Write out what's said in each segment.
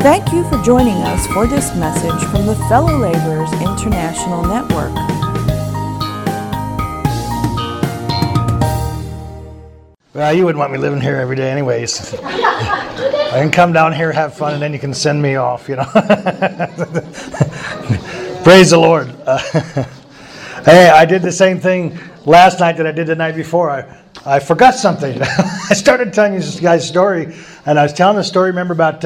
Thank you for joining us for this message from the Fellow Laborers International Network. Well, you wouldn't want me living here every day anyways. I can come down here, have fun, and then you can send me off, you know. Praise the Lord. Hey, I did the same thing last night that I did the night before. I forgot something. I started telling you this guy's story, and I was telling the story, remember, about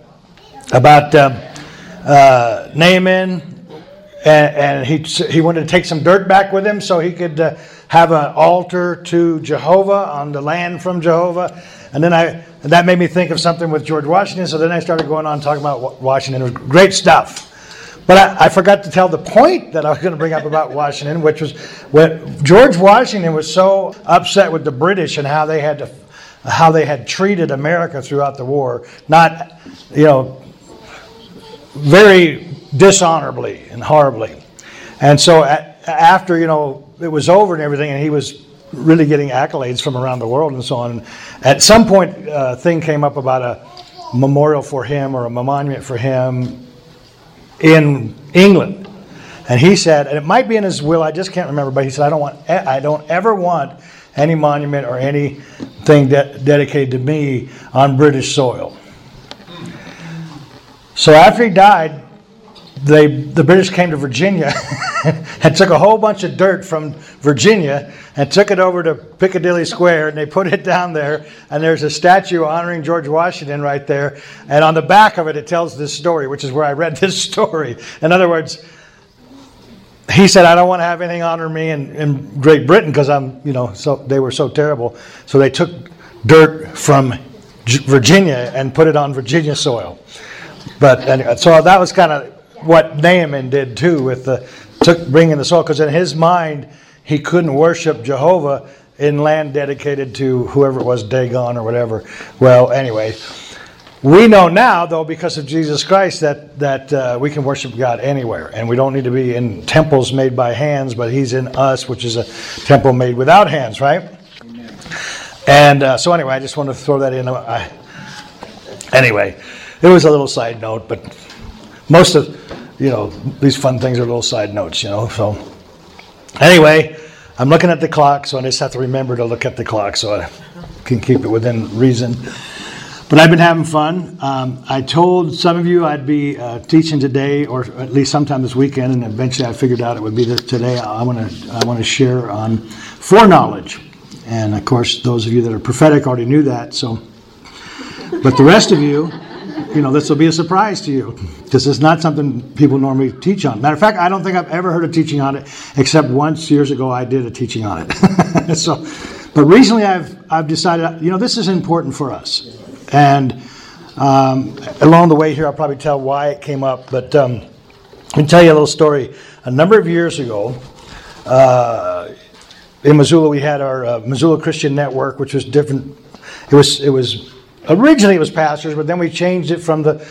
Naaman, and he wanted to take some dirt back with him so he could have an altar to Jehovah on the land from Jehovah. And then that made me think of something with George Washington. So then I started going on talking about Washington. It was great stuff. But I forgot to tell the point that I was going to bring up about Washington, which was when George Washington was so upset with the British and how they had treated America throughout the war. Not, very dishonorably and horribly. And so after, it was over and everything, and he was really getting accolades from around the world and so on. At some point, a thing came up about a memorial for him or a monument for him in England. And he said, and it might be in his will, I just can't remember, but he said, I don't ever want any monument or anything dedicated to me on British soil. So after he died, the British came to Virginia and took a whole bunch of dirt from Virginia and took it over to Piccadilly Square, and they put it down there, and there's a statue honoring George Washington right there, and on the back of it, it tells this story, which is where I read this story. In other words, he said, I don't want to have anything honor me in Great Britain because so they were so terrible. So they took dirt from Virginia and put it on Virginia soil. But anyway, so that was kind of what Naaman did too with bringing the soil, because in his mind he couldn't worship Jehovah in land dedicated to whoever it was, Dagon or whatever. Well, anyway, we know now though, because of Jesus Christ, that we can worship God anywhere, and we don't need to be in temples made by hands, but He's in us, which is a temple made without hands, right? Amen. And so anyway, I just wanted to throw that in. Anyway. It was a little side note, but most of, these fun things are little side notes, so. Anyway, I'm looking at the clock, so I just have to remember to look at the clock so I can keep it within reason. But I've been having fun. I told some of you I'd be teaching today, or at least sometime this weekend, and eventually I figured out it would be today. I want to share on foreknowledge. And of course, those of you that are prophetic already knew that, so. But the rest of you, this will be a surprise to you, because it's not something people normally teach on. Matter of fact, I don't think I've ever heard a teaching on it, except once years ago I did a teaching on it. But recently I've decided, this is important for us. And along the way here, I'll probably tell why it came up. But let me tell you a little story. A number of years ago, in Missoula, we had our Missoula Christian Network, which was different. It was originally it was pastors, but then we changed it from the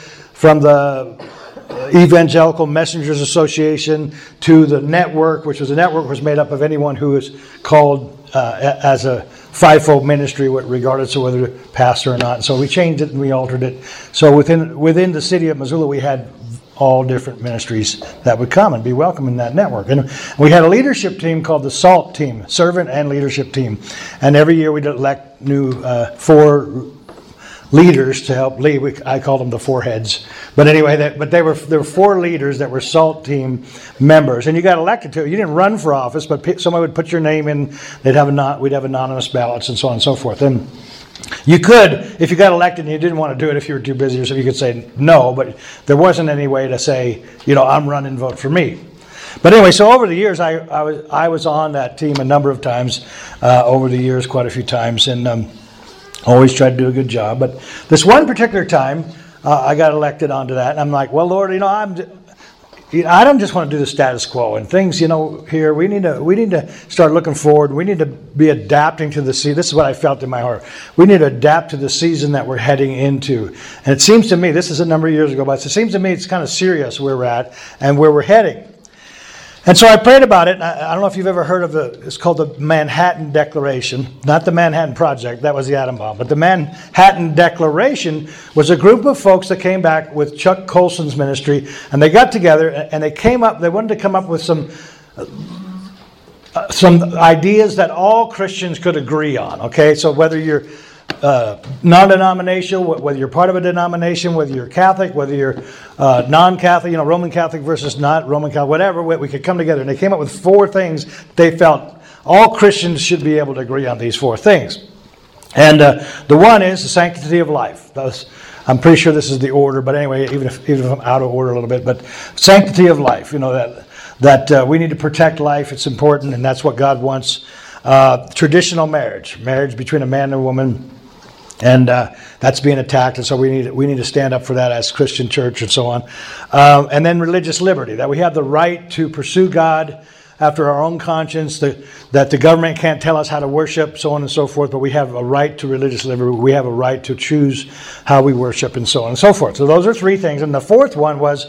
Evangelical Messengers Association to the network, which was made up of anyone who is called as a fivefold ministry, regardless of whether pastor or not. And so we changed it and we altered it. So within the city of Missoula, we had all different ministries that would come and be welcome in that network. And we had a leadership team called the SALT team, Servant and Leadership Team. And every year we'd elect new 4 leaders to help lead. I called them the 4 heads. But anyway, there were 4 leaders that were SALT team members, and you got elected to it. You didn't run for office, but somebody would put your name in. We'd have anonymous ballots and so on and so forth. And you could, if you got elected and you didn't want to do it, if you were too busy or something, you could say no. But there wasn't any way to say, I'm running, vote for me. But anyway, so over the years, I was on that team a number of times over the years, quite a few times, and always tried to do a good job. But this one particular time, I got elected onto that, and I'm like, well, Lord, I don't just want to do the status quo and things. Here we need to start looking forward. We need to be adapting to the season. This is what I felt in my heart. We need to adapt to the season that we're heading into. And it seems to me, this is a number of years ago, but it seems to me it's kind of serious where we're at and where we're heading. And so I prayed about it. I don't know if you've ever heard of it's called the Manhattan Declaration. Not the Manhattan Project, that was the atom bomb. But the Manhattan Declaration was a group of folks that came back with Chuck Colson's ministry, and they got together and they wanted to come up with some ideas that all Christians could agree on. Okay, so whether you're non-denominational, whether you're part of a denomination, whether you're Catholic, whether you're non-Catholic, Roman Catholic versus not Roman Catholic, whatever, we could come together. And they came up with 4 things they felt all Christians should be able to agree on, these 4 things. And the one is the sanctity of life. I'm pretty sure this is the order, but anyway, even if I'm out of order a little bit, but sanctity of life, that we need to protect life. It's important, and that's what God wants. Traditional marriage between a man and a woman. And that's being attacked, and so we need to stand up for that as Christian church and so on. And then religious liberty, that we have the right to pursue God after our own conscience, that the government can't tell us how to worship, so on and so forth, but we have a right to religious liberty. We have a right to choose how we worship and so on and so forth. So those are 3 things. And the 4th one was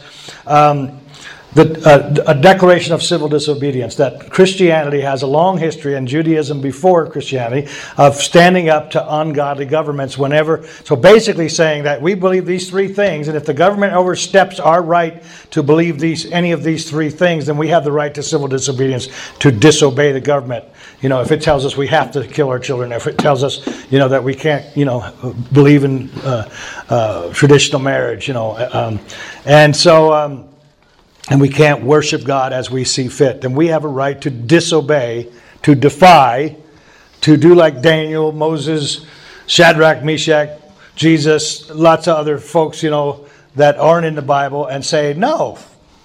a declaration of civil disobedience, that Christianity has a long history, and Judaism before Christianity, of standing up to ungodly governments whenever. So basically saying that we believe these 3 things, and if the government oversteps our right to believe any of these 3 things, then we have the right to civil disobedience, to disobey the government. If it tells us we have to kill our children, if it tells us, that we can't, believe in traditional marriage, and so. And we can't worship God as we see fit, then we have a right to disobey, to defy, to do like Daniel, Moses, Shadrach, Meshach, Jesus, lots of other folks, that aren't in the Bible, and say, no,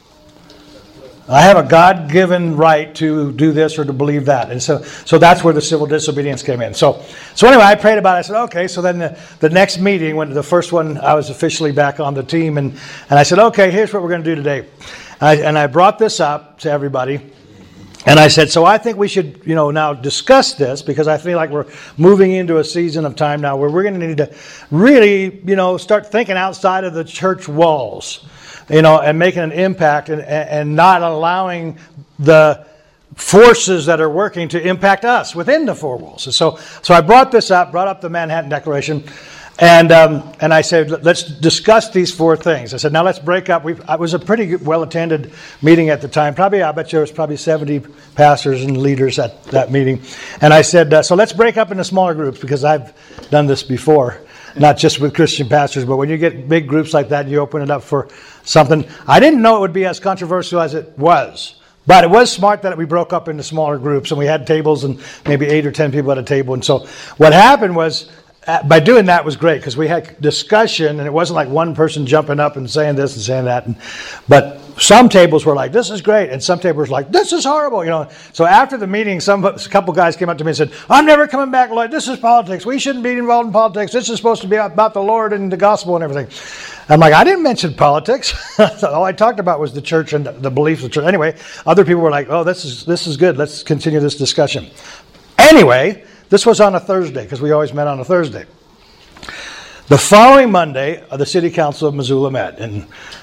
I have a God-given right to do this or to believe that. And so that's where the civil disobedience came in. So anyway, I prayed about it. I said, okay. So then the next meeting, when the first one, I was officially back on the team, and I said, okay, here's what we're going to do today. And I brought this up to everybody, and I said, so I think we should, now discuss this, because I feel like we're moving into a season of time now where we're going to need to really, start thinking outside of the church walls, and making an impact and not allowing the forces that are working to impact us within the 4 walls. And so I brought up the Manhattan Declaration. And I said, let's discuss these 4 things. I said, now let's break up. It was a pretty well-attended meeting at the time. I bet there was probably 70 pastors and leaders at that meeting. And I said, so let's break up into smaller groups, because I've done this before, not just with Christian pastors, but when you get big groups like that and you open it up for something. I didn't know it would be as controversial as it was. But it was smart that we broke up into smaller groups, and we had tables and maybe 8 or 10 people at a table. And so what happened was, by doing that was great, because we had discussion, and it wasn't like one person jumping up and saying this and saying that. But some tables were like, this is great, and some tables were like, this is horrible. So after the meeting, a couple guys came up to me and said, I'm never coming back, Lloyd. This is politics. We shouldn't be involved in politics. This is supposed to be about the Lord and the gospel and everything. I'm like, I didn't mention politics. All I talked about was the church and the beliefs of the church. Anyway, other people were like, oh, this is good. Let's continue this discussion. Anyway, this was on a Thursday, because we always met on a Thursday. The following Monday, the City Council of Missoula met. And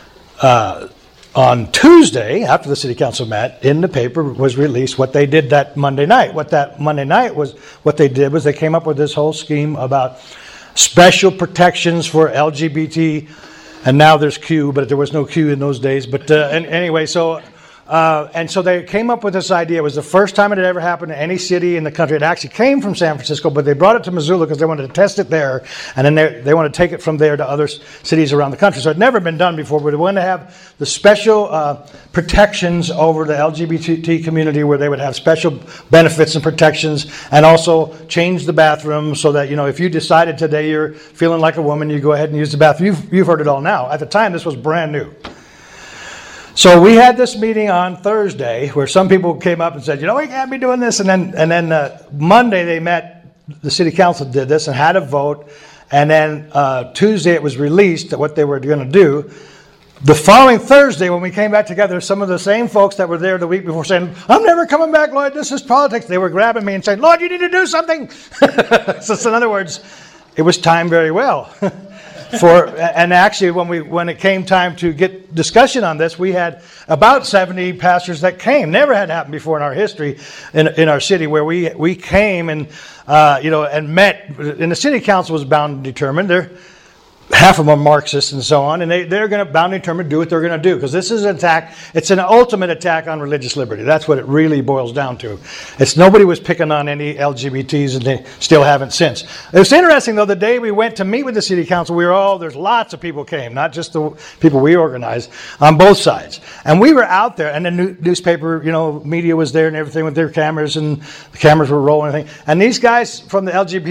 on Tuesday, after the City Council met, in the paper was released what they did that Monday night. What they did was they came up with this whole scheme about special protections for LGBT, and now there's Q, but there was no Q in those days. But anyway, so they came up with this idea. It was the first time it had ever happened in any city in the country. It actually came from San Francisco, but they brought it to Missoula because they wanted to test it there, and then they wanted to take it from there to other cities around the country. So it had never been done before, but they wanted to have the special protections over the LGBT community, where they would have special benefits and protections, and also change the bathroom so that, if you decided today you're feeling like a woman, you go ahead and use the bathroom. You've heard it all now. At the time, this was brand new. So we had this meeting on Thursday where some people came up and said, we can't be doing this. And then Monday they met, the city council did this and had a vote. And then Tuesday it was released that what they were going to do. The following Thursday, when we came back together, some of the same folks that were there the week before saying, I'm never coming back, Lloyd, this is politics. They were grabbing me and saying, Lloyd, you need to do something. So in other words, it was timed very well. And actually, when it came time to get discussion on this, we had about 70 pastors that came. Never had happened before in our history in our city, where we came and and met. And the city council was bound and determined. Half of them are Marxists and so on, and they're going to bound and determined to do what they're going to do, because this is an attack. It's an ultimate attack on religious liberty. That's what it really boils down to. Nobody was picking on any LGBTs, and they still haven't since. It was interesting, though, the day we went to meet with the city council, there's lots of people came, not just the people we organized, on both sides. And we were out there, and the newspaper, media was there and everything with their cameras, and the cameras were rolling and everything. And these guys from the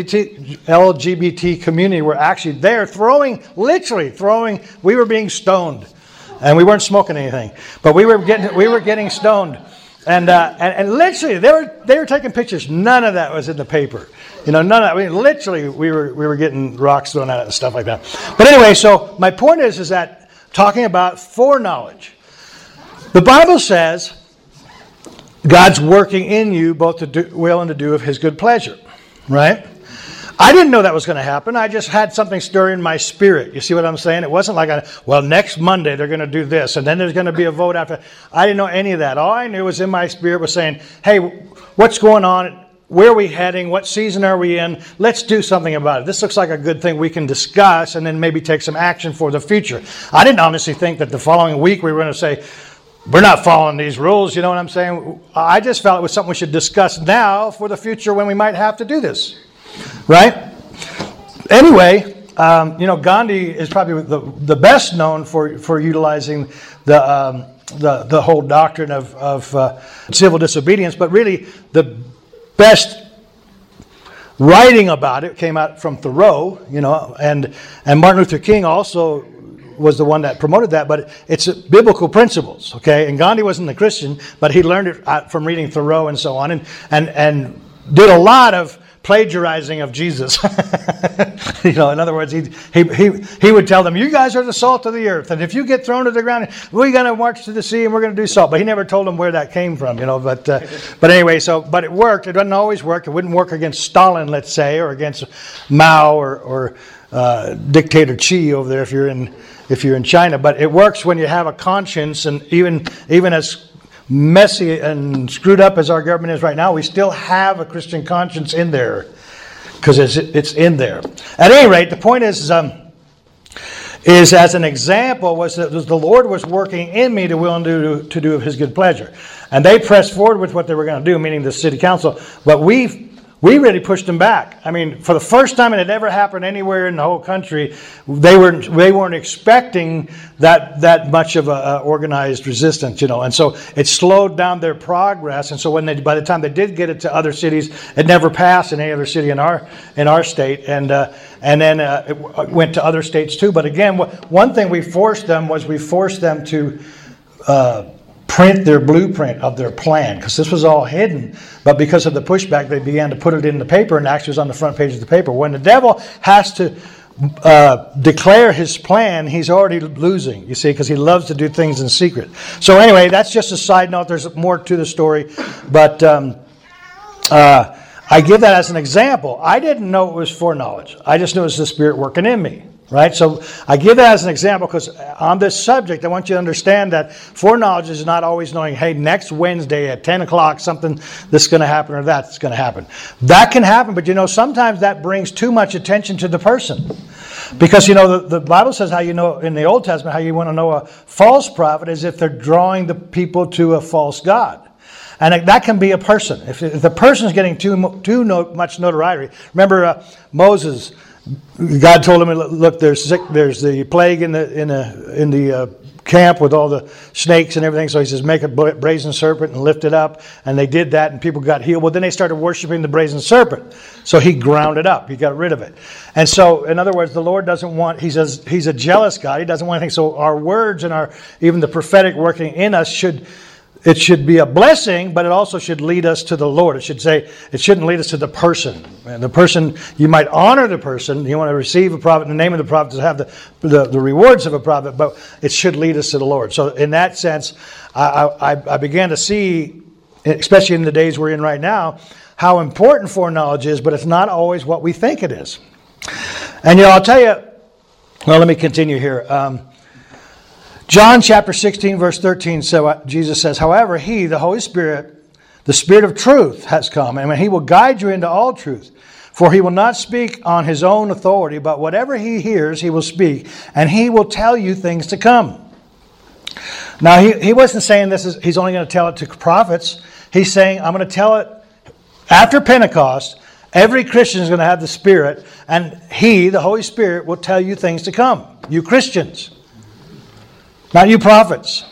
LGBT community were actually there literally throwing. We were being stoned, and we weren't smoking anything, but we were getting stoned, and literally they were taking pictures. None of that was in the paper, none of that. I mean, literally we were getting rocks thrown at it and stuff like that. But anyway, so my point is that talking about foreknowledge, the Bible says God's working in you both to will and to do of His good pleasure, right? I didn't know that was going to happen. I just had something stir in my spirit. You see what I'm saying? It wasn't like, next Monday they're going to do this, and then there's going to be a vote after. I didn't know any of that. All I knew was in my spirit was saying, hey, what's going on? Where are we heading? What season are we in? Let's do something about it. This looks like a good thing we can discuss and then maybe take some action for the future. I didn't honestly think that the following week we were going to say, we're not following these rules. You know what I'm saying? I just felt it was something we should discuss now for the future when we might have to do this. Right? Anyway, Gandhi is probably the best known for utilizing the whole doctrine of civil disobedience, but really the best writing about it came out from Thoreau, and Martin Luther King also was the one that promoted that, but it's biblical principles, okay? And Gandhi wasn't a Christian, but he learned it from reading Thoreau and so on, and did a lot of plagiarizing of Jesus. In other words, he would tell them, you guys are the salt of the earth, and if you get thrown to the ground, we're going to march to the sea and we're going to do salt. But he never told them where that came from, but anyway, but it worked. It doesn't always work. It wouldn't work against Stalin, let's say, or against Mao or dictator Xi over there if you're in China. But it works when you have a conscience, and even as messy and screwed up as our government is right now, we still have a Christian conscience in there, because it's in there. At any rate, the point is as an example, was that the Lord was working in me to will and to do of His good pleasure. And they pressed forward with what they were going to do, meaning the city council. But we really pushed them back. I mean, for the first time, and it never happened anywhere in the whole country, they weren't expecting that much of a organized resistance, and so it slowed down their progress. And so by the time they did get it to other cities, it never passed in any other city in our state, and then it went to other states too. But again, one thing we forced them to print their blueprint of their plan, because this was all hidden. But because of the pushback, they began to put it in the paper, and actually was on the front page of the paper. When the devil has to declare his plan, he's already losing, you see, because he loves to do things in secret. So anyway, that's just a side note. There's more to the story, but I give that as an example. I didn't know it was foreknowledge. I just knew it was the Spirit working in me. Right? So I give that as an example because on this subject, I want you to understand that foreknowledge is not always knowing, hey, next Wednesday at 10 o'clock, something this is going to happen or that's going to happen. That can happen, but sometimes that brings too much attention to the person. Because, the Bible says how in the Old Testament, how you want to know a false prophet is if they're drawing the people to a false god. And that can be a person. If the person is getting too much notoriety. Remember Moses. God told him, look, there's the plague in the camp with all the snakes and everything. So he says, make a brazen serpent and lift it up. And they did that, and people got healed. Well, then they started worshiping the brazen serpent. So he ground it up. He got rid of it. And so, in other words, the Lord doesn't want, he says, he's a jealous God. He doesn't want anything. So our words and even the prophetic working in us should be a blessing, but it also should lead us to the Lord. It shouldn't lead us to the person. And the person, you might honor the person. You want to receive a prophet in the name of the prophet to have the rewards of a prophet, but it should lead us to the Lord. So in that sense, I began to see, especially in the days we're in right now, how important foreknowledge is, but it's not always what we think it is. And I'll tell you, Well, let me continue here. John chapter 16, verse 13, so Jesus says, however, he, the Holy Spirit, the Spirit of truth has come, and he will guide you into all truth. For he will not speak on his own authority, but whatever he hears, he will speak, and he will tell you things to come. Now, he wasn't saying he's only going to tell it to prophets. He's saying, I'm going to tell it after Pentecost. Every Christian is going to have the Spirit, and he, the Holy Spirit, will tell you things to come. You Christians. Not you prophets.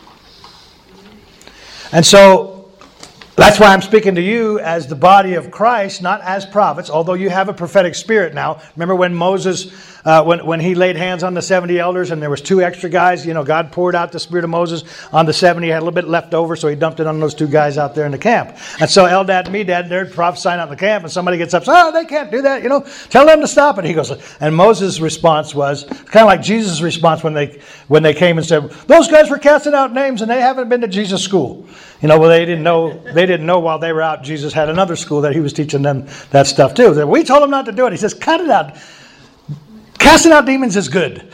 And so, that's why I'm speaking to you as the body of Christ, not as prophets, although you have a prophetic spirit now. Remember when Moses, when he laid hands on the 70 elders and there was 2 extra guys, God poured out the Spirit of Moses on the 70, he had a little bit left over, so he dumped it on those 2 guys out there in the camp. And so Eldad and Medad, they're prophesying out in the camp, and somebody gets up, oh, they can't do that, tell them to stop it. He goes, and Moses' response was, kind of like Jesus' response when they came and said, those guys were casting out names and they haven't been to Jesus' school. Well, they didn't know while they were out, Jesus had another school that he was teaching them that stuff too. We told him not to do it. He says, cut it out. Casting out demons is good.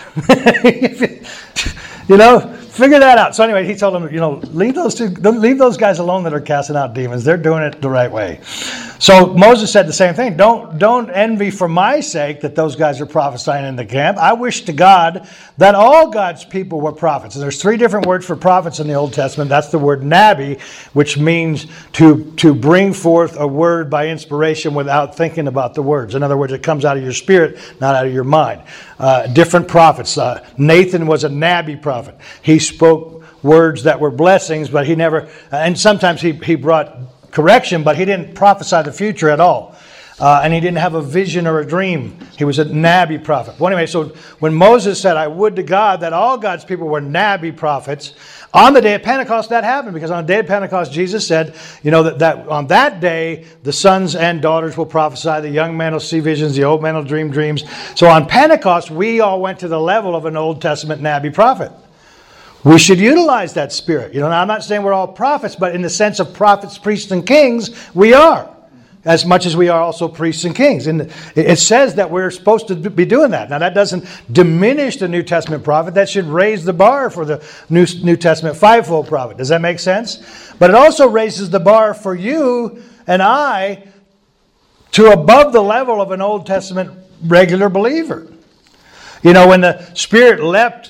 Figure that out. So anyway, he told them, leave those guys alone that are casting out demons. They're doing it the right way. So Moses said the same thing. Don't envy for my sake that those guys are prophesying in the camp. I wish to God that all God's people were prophets. And there's 3 different words for prophets in the Old Testament. That's the word nabi, which means to bring forth a word by inspiration without thinking about the words. In other words, it comes out of your spirit, not out of your mind. Different prophets. Nathan was a nabi prophet. He spoke words that were blessings, but he never, and sometimes he brought correction, but he didn't prophesy the future at all. And he didn't have a vision or a dream. He was a nabi prophet. Well, anyway, so when Moses said, I would to God that all God's people were nabi prophets, on the day of Pentecost that happened, because on the day of Pentecost Jesus said, that on that day the sons and daughters will prophesy, the young man will see visions, the old man will dream dreams. So on Pentecost we all went to the level of an Old Testament nabi prophet. We should utilize that spirit. Now, I'm not saying we're all prophets, but in the sense of prophets, priests, and kings, we are. As much as we are also priests and kings. And it says that we're supposed to be doing that. Now, that doesn't diminish the New Testament prophet. That should raise the bar for the New Testament fivefold prophet. Does that make sense? But it also raises the bar for you and I to above the level of an Old Testament regular believer. When the Spirit leapt,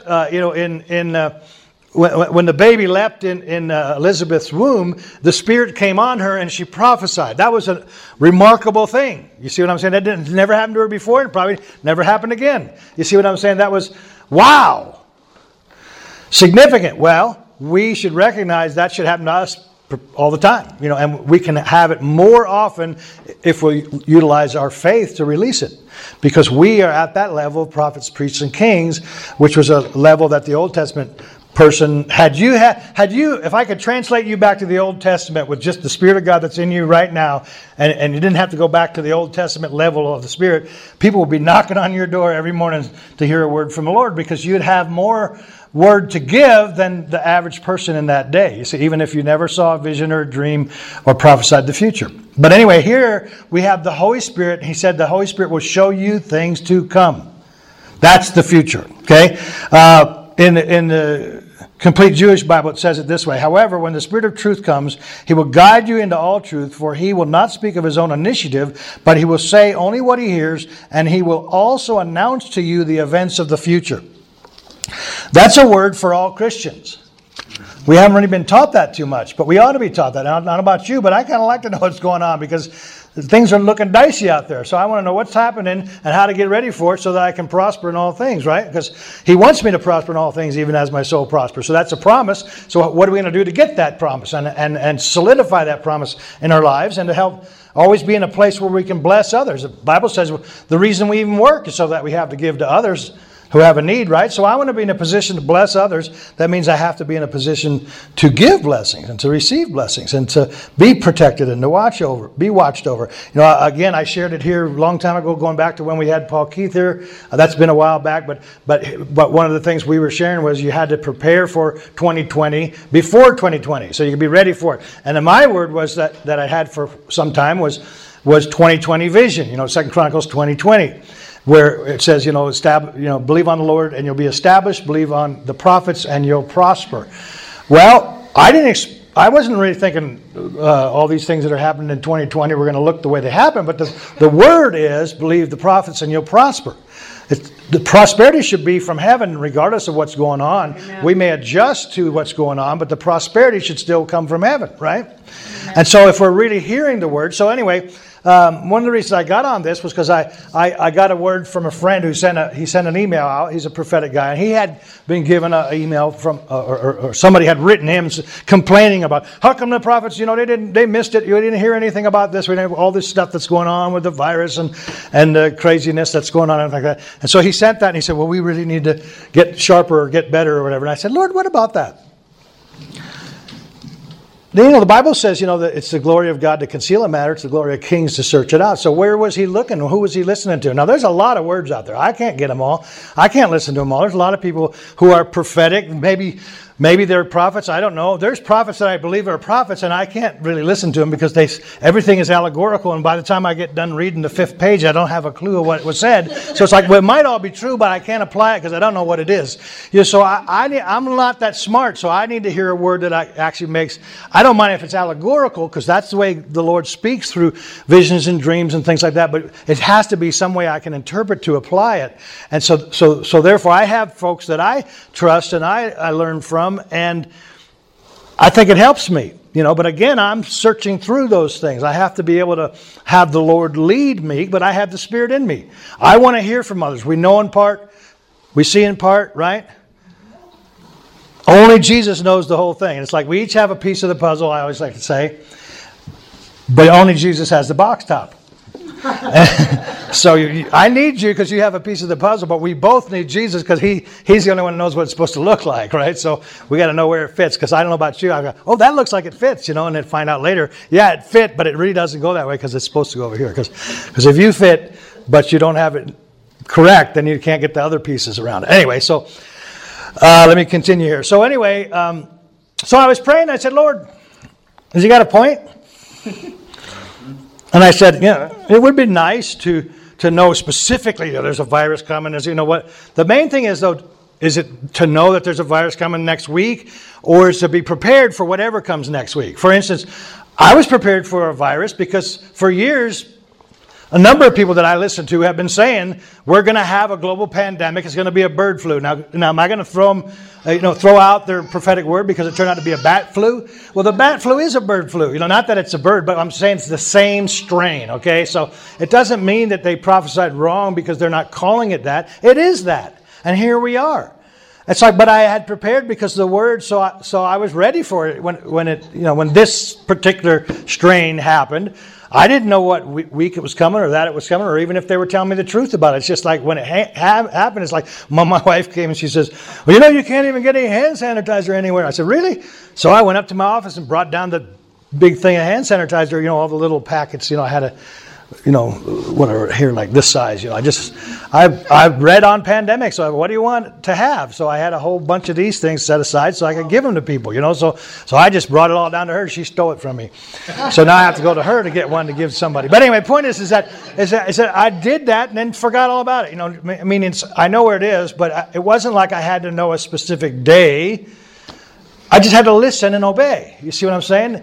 when the baby leapt in Elizabeth's womb, the Spirit came on her and she prophesied. That was a remarkable thing. You see what I'm saying? That never happened to her before and probably never happened again. You see what I'm saying? That was, wow. Significant. Well, we should recognize that should happen to us all the time. And we can have it more often if we utilize our faith to release it. Because we are at that level of prophets, priests, and kings, which was a level that the Old Testament person, had you, if I could translate you back to the Old Testament with just the Spirit of God that's in you right now, and you didn't have to go back to the Old Testament level of the Spirit, people would be knocking on your door every morning to hear a word from the Lord, because you'd have more word to give than the average person in that day. You see, even if you never saw a vision or a dream or prophesied the future. But anyway, here we have the Holy Spirit. He said the Holy Spirit will show you things to come. That's the future. Okay? In the Complete Jewish Bible, it says it this way. However, when the Spirit of truth comes, He will guide you into all truth, for He will not speak of His own initiative, but He will say only what He hears, and He will also announce to you the events of the future. That's a word for all Christians. We haven't really been taught that too much, but we ought to be taught that. Not about you, but I kind of like to know what's going on, because things are looking dicey out there. So I want to know what's happening and how to get ready for it so that I can prosper in all things, right? Because He wants me to prosper in all things, even as my soul prospers. So that's a promise. So what are we going to do to get that promise and solidify that promise in our lives, and to help always be in a place where we can bless others? The Bible says the reason we even work is so that we have to give to others who have a need, right? So I want to be in a position to bless others. That means I have to be in a position to give blessings and to receive blessings and to be protected and to be watched over. Again, I shared it here a long time ago, going back to when we had Paul Keith here. That's been a while back, but one of the things we were sharing was you had to prepare for 2020 before 2020, so you could be ready for it. And then my word was that I had for some time was 2020 vision. 2 Chronicles 20:20. where it says, believe on the Lord and you'll be established. Believe on the prophets and you'll prosper. Well, I wasn't really thinking all these things that are happening in 2020 were going to look the way they happen, but the word is believe the prophets and you'll prosper. The prosperity should be from heaven regardless of what's going on. Amen. We may adjust to what's going on, but the prosperity should still come from heaven, right? Amen. And so if we're really hearing the word, so anyway, one of the reasons I got on this was because I got a word from a friend who sent an email out. He's a prophetic guy, and he had been given an email from or somebody had written him complaining about how come the prophets, they missed it. You didn't hear anything about this. We didn't have all this stuff that's going on with the virus and the craziness that's going on and like that. And so he sent that, and he said, well, we really need to get sharper or get better or whatever. And I said, Lord, what about that? The Bible says, that it's the glory of God to conceal a matter. It's the glory of kings to search it out. So where was he looking? Who was he listening to? Now, there's a lot of words out there. I can't get them all. I can't listen to them all. There's a lot of people who are prophetic. Maybe they're prophets. I don't know. There's prophets that I believe are prophets, and I can't really listen to them because everything is allegorical. And by the time I get done reading the 5th page, I don't have a clue of what was said. So it's like, well, it might all be true, but I can't apply it because I don't know what it is. So I'm not that smart, so I need to hear a word that actually makes. I don't mind if it's allegorical because that's the way the Lord speaks through visions and dreams and things like that. But it has to be some way I can interpret to apply it. And so therefore, I have folks that I trust and I learn from. And I think it helps me, but again, I'm searching through those things. I have to be able to have the Lord lead me, but I have the Spirit in me. I want to hear from others. We know in part, we see in part, right? Only Jesus knows the whole thing. It's like we each have a piece of the puzzle, I always like to say, but only Jesus has the box top. So I need you because you have a piece of the puzzle, but we both need Jesus because he's the only one who knows what it's supposed to look like, right? So we got to know where it fits because I don't know about you. I go, oh, that looks like it fits, and then find out later, yeah, it fit, but it really doesn't go that way because it's supposed to go over here. Because if you fit, but you don't have it correct, then you can't get the other pieces around it. Anyway, so let me continue here. So anyway, so I was praying. I said, Lord, has he got a point? And I said, it would be nice to know specifically that there's a virus coming. What the main thing is, though, is it to know that there's a virus coming next week, or is to be prepared for whatever comes next week? For instance, I was prepared for a virus because for years, a number of people that I listen to have been saying we're going to have a global pandemic. It's going to be a bird flu. Now am I going to throw out their prophetic word because it turned out to be a bat flu? Well, the bat flu is a bird flu. Not that it's a bird, but I'm saying it's the same strain. Okay, so it doesn't mean that they prophesied wrong because they're not calling it that. It is that, and here we are. It's like, but I had prepared because of the word, so I was ready for it when this particular strain happened. I didn't know what week it was coming or that it was coming or even if they were telling me the truth about it. It's just like when it happened, it's like my wife came and she says, well, you can't even get any hand sanitizer anywhere. I said, really? So I went up to my office and brought down the big thing of hand sanitizer, all the little packets, I had a, whatever, here like this size, I've read on pandemic, so what do you want to have? So I had a whole bunch of these things set aside so I could give them to people, so I just brought it all down to her. She stole it from me. So now I have to go to her to get one to give somebody. But anyway, point is that I did that and then forgot all about it. I mean, I know where it is, but it wasn't like I had to know a specific day. I just had to listen and obey. You see what I'm saying?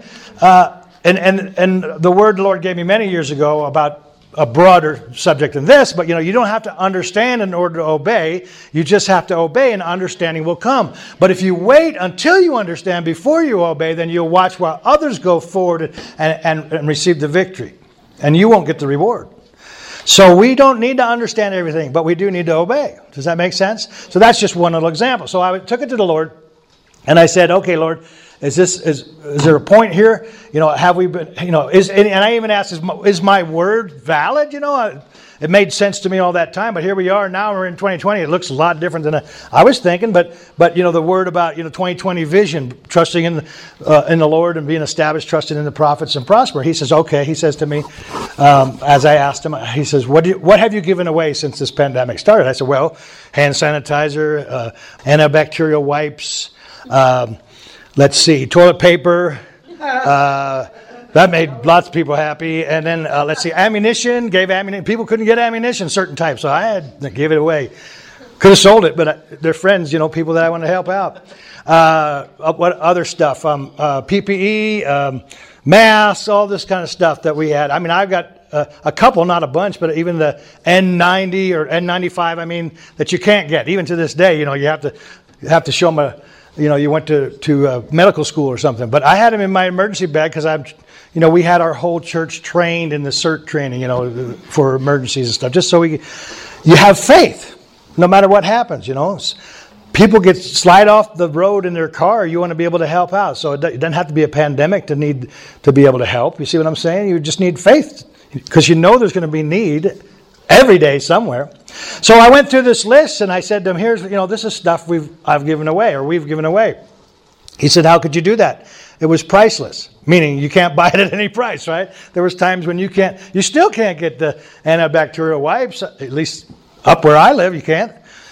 And the word the Lord gave me many years ago about a broader subject than this, but you don't have to understand in order to obey. You just have to obey and understanding will come. But if you wait until you understand before you obey, then you'll watch while others go forward and receive the victory. And you won't get the reward. So we don't need to understand everything, but we do need to obey. Does that make sense? So that's just one little example. So I took it to the Lord and I said, okay, Lord, is there a point here? Have we been, and I even asked, is my word valid? It made sense to me all that time, but here we are now. We're in 2020. It looks a lot different than I was thinking. But the word about 2020 vision, trusting in the Lord and being established, trusting in the prophets and prosper. He says, okay. He says to me, as I asked him, he says, what have you given away since this pandemic started? I said, well, hand sanitizer, antibacterial wipes. Let's see, toilet paper, That made lots of people happy. And then, let's see, ammunition, gave ammunition. People couldn't get ammunition, certain types, so I had to give it away. Could have sold it, but they're friends, people that I want to help out. What other stuff? PPE, masks, all this kind of stuff that we had. I mean, I've got a couple, not a bunch, but even the N90 or N95, that you can't get. Even to this day, you have to show them you went to medical school or something. But I had them in my emergency bag because we had our whole church trained in the CERT training, for emergencies and stuff, just so you have faith. No matter what happens, people slide off the road in their car. You want to be able to help out. So it doesn't have to be a pandemic to need to be able to help. You see what I'm saying? You just need faith because there's going to be need every day somewhere. So I went through this list and I said to him, here's, this is stuff I've given away or we've given away. He said, how could you do that? It was priceless, meaning you can't buy it at any price, right? There was times when you still can't get the antibacterial wipes, at least up where I live, you can't.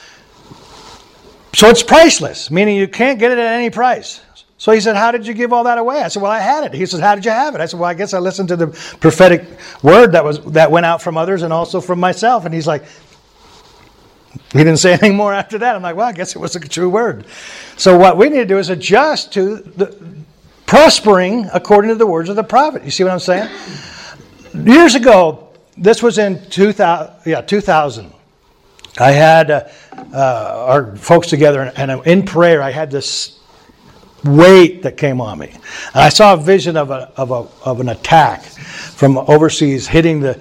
So it's priceless, meaning you can't get it at any price. So he said, how did you give all that away? I said, well, I had it. He said, how did you have it? I said, well, I guess I listened to the prophetic word that went out from others and also from myself. And he's like, he didn't say anything more after that. I'm like, well, I guess it was a true word. So what we need to do is adjust to the prospering according to the words of the prophet. You see what I'm saying? Years ago, this was in 2000. I had our folks together, and in prayer, I had this weight that came on me. And I saw a vision of an attack from overseas hitting the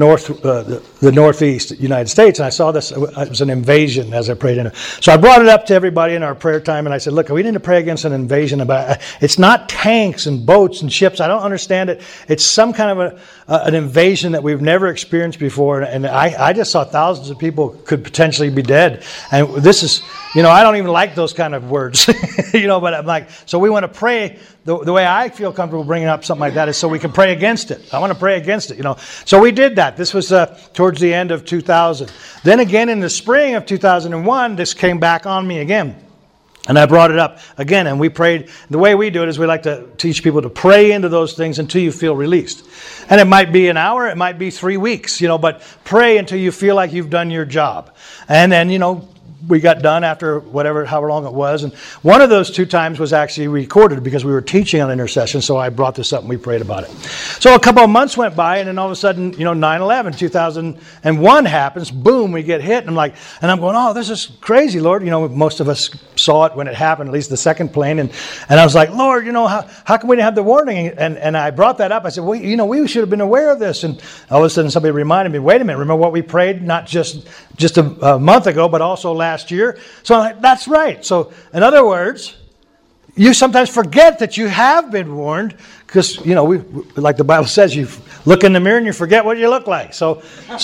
northeast United States, and I saw this. It was an invasion as I prayed in it. So I brought it up to everybody in our prayer time, and I said, look, we need to pray against an invasion. It's not tanks and boats and ships. I don't understand it. It's some kind of an invasion that we've never experienced before, and I just saw thousands of people could potentially be dead. And this is, I don't even like those kind of words, but I'm like, so we want to pray. The way I feel comfortable bringing up something like that is so we can pray against it. I want to pray against it, So we did that. This was towards the end of 2000. Then again in the spring of 2001, this came back on me again. And I brought it up again, and we prayed. The way we do it is we like to teach people to pray into those things until you feel released. And it might be an hour, it might be 3 weeks, but pray until you feel like you've done your job. And then, we got done after however long it was. And one of those 2 times was actually recorded because we were teaching on intercession. So I brought this up and we prayed about it. So a couple of months went by, and then all of a sudden, 9/11, 2001 happens. Boom, we get hit. And I'm going, oh, this is crazy, Lord. Most of us saw it when it happened, at least the second plane. And I was like, Lord, how come we didn't have the warning? And I brought that up. I said, well, we should have been aware of this. And all of a sudden somebody reminded me, wait a minute, remember what we prayed not just a month ago, but also last year? So I'm like, that's right. So in other words, you sometimes forget that you have been warned because, we, like the Bible says, you look in the mirror and you forget what you look like. So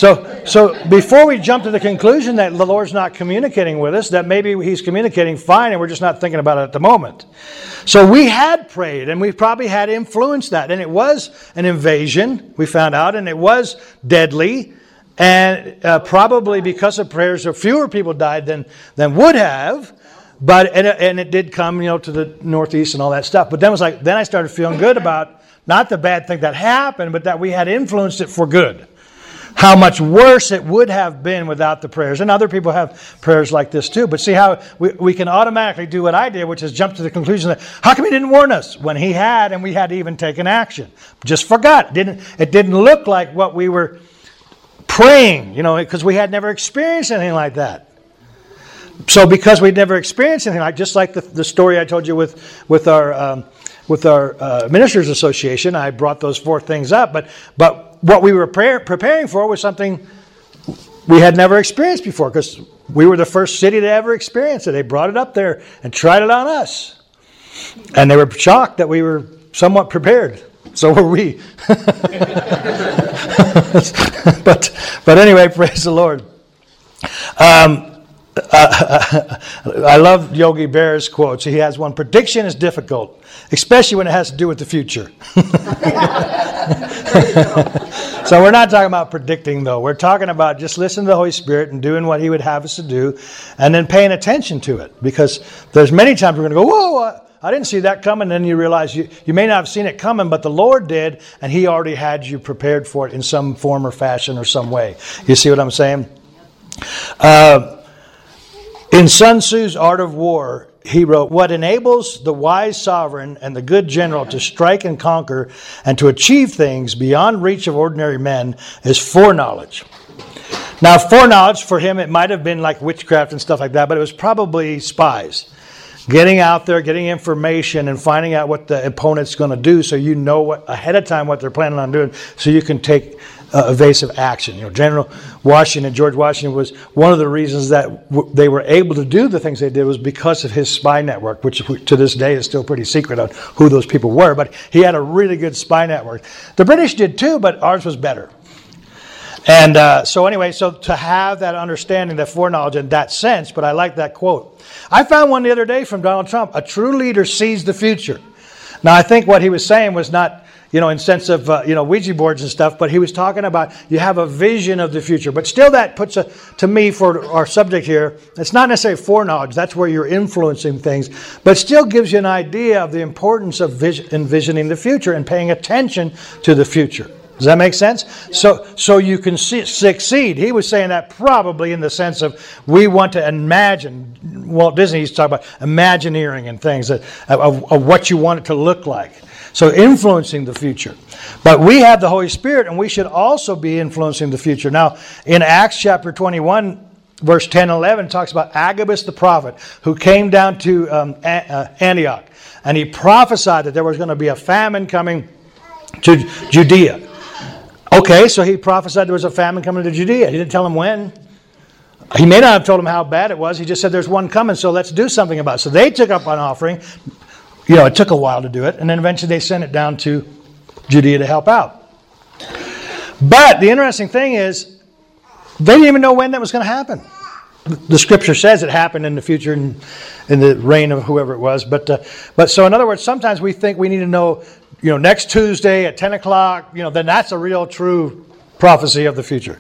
before we jump to the conclusion that the Lord's not communicating with us, that maybe He's communicating fine and we're just not thinking about it at the moment. So we had prayed and we probably had influenced that. And it was an invasion, we found out, and it was deadly. And probably because of prayers, fewer people died than would have. But and it did come, to the northeast and all that stuff. But then then I started feeling good about not the bad thing that happened, but that we had influenced it for good. How much worse it would have been without the prayers. And other people have prayers like this too. But see how we can automatically do what I did, which is jump to the conclusion that how come He didn't warn us when He had, and we had even taken action? Just forgot. It didn't look like what we were praying, because we had never experienced anything like that. So because we'd never experienced anything like, just like the story I told you with our Ministers Association, I brought those 4 things up. But what we were preparing for was something we had never experienced before, because we were the first city to ever experience it. They brought it up there and tried it on us, and they were shocked that we were somewhat prepared. So were we. But anyway, praise the Lord. I love Yogi Berra's quotes. He has one: prediction is difficult, especially when it has to do with the future. So we're not talking about predicting, though. We're talking about just listening to the Holy Spirit and doing what He would have us to do, and then paying attention to it. Because there's many times we're going to go, whoa, I didn't see that coming. Then you realize you may not have seen it coming, but the Lord did, and He already had you prepared for it in some form or fashion or some way. You see what I'm saying? In Sun Tzu's Art of War, he wrote, "What enables the wise sovereign and the good general to strike and conquer and to achieve things beyond reach of ordinary men is foreknowledge." Now, foreknowledge for him, it might have been like witchcraft and stuff like that, but it was probably spies. Getting out there, getting information, and finding out what the opponent's going to do, so you know what ahead of time what they're planning on doing, so you can take evasive action. You know, General Washington, George Washington, was one of the reasons that they were able to do the things they did was because of his spy network, which to this day is still pretty secret on who those people were. But he had a really good spy network. The British did too, but ours was better. And so to have that understanding, that foreknowledge in that sense, but I like that quote. I found one the other day from Donald Trump. A true leader sees the future. Now, I think what he was saying was not, in sense of, Ouija boards and stuff, but he was talking about you have a vision of the future. But still that puts to me, for our subject here, it's not necessarily foreknowledge. That's where you're influencing things. But still gives you an idea of the importance of envisioning the future and paying attention to the future. Does that make sense? So you can succeed. He was saying that probably in the sense of we want to imagine. Walt Disney used to talk about imagineering and things of what you want it to look like. So influencing the future. But we have the Holy Spirit, and we should also be influencing the future. Now, in Acts chapter 21, verse 10 and 11, it talks about Agabus the prophet, who came down to Antioch. And he prophesied that there was going to be a famine coming to Judea. Okay, so he prophesied there was a famine coming to Judea. He didn't tell him when. He may not have told him how bad it was. He just said there's one coming, so let's do something about it. So they took up an offering. It took a while to do it, and then eventually they sent it down to Judea to help out. But the interesting thing is, they didn't even know when that was going to happen. The Scripture says it happened in the future, in the reign of whoever it was. But so in other words, sometimes we think we need to know, next Tuesday at 10 o'clock, then that's a real true prophecy of the future.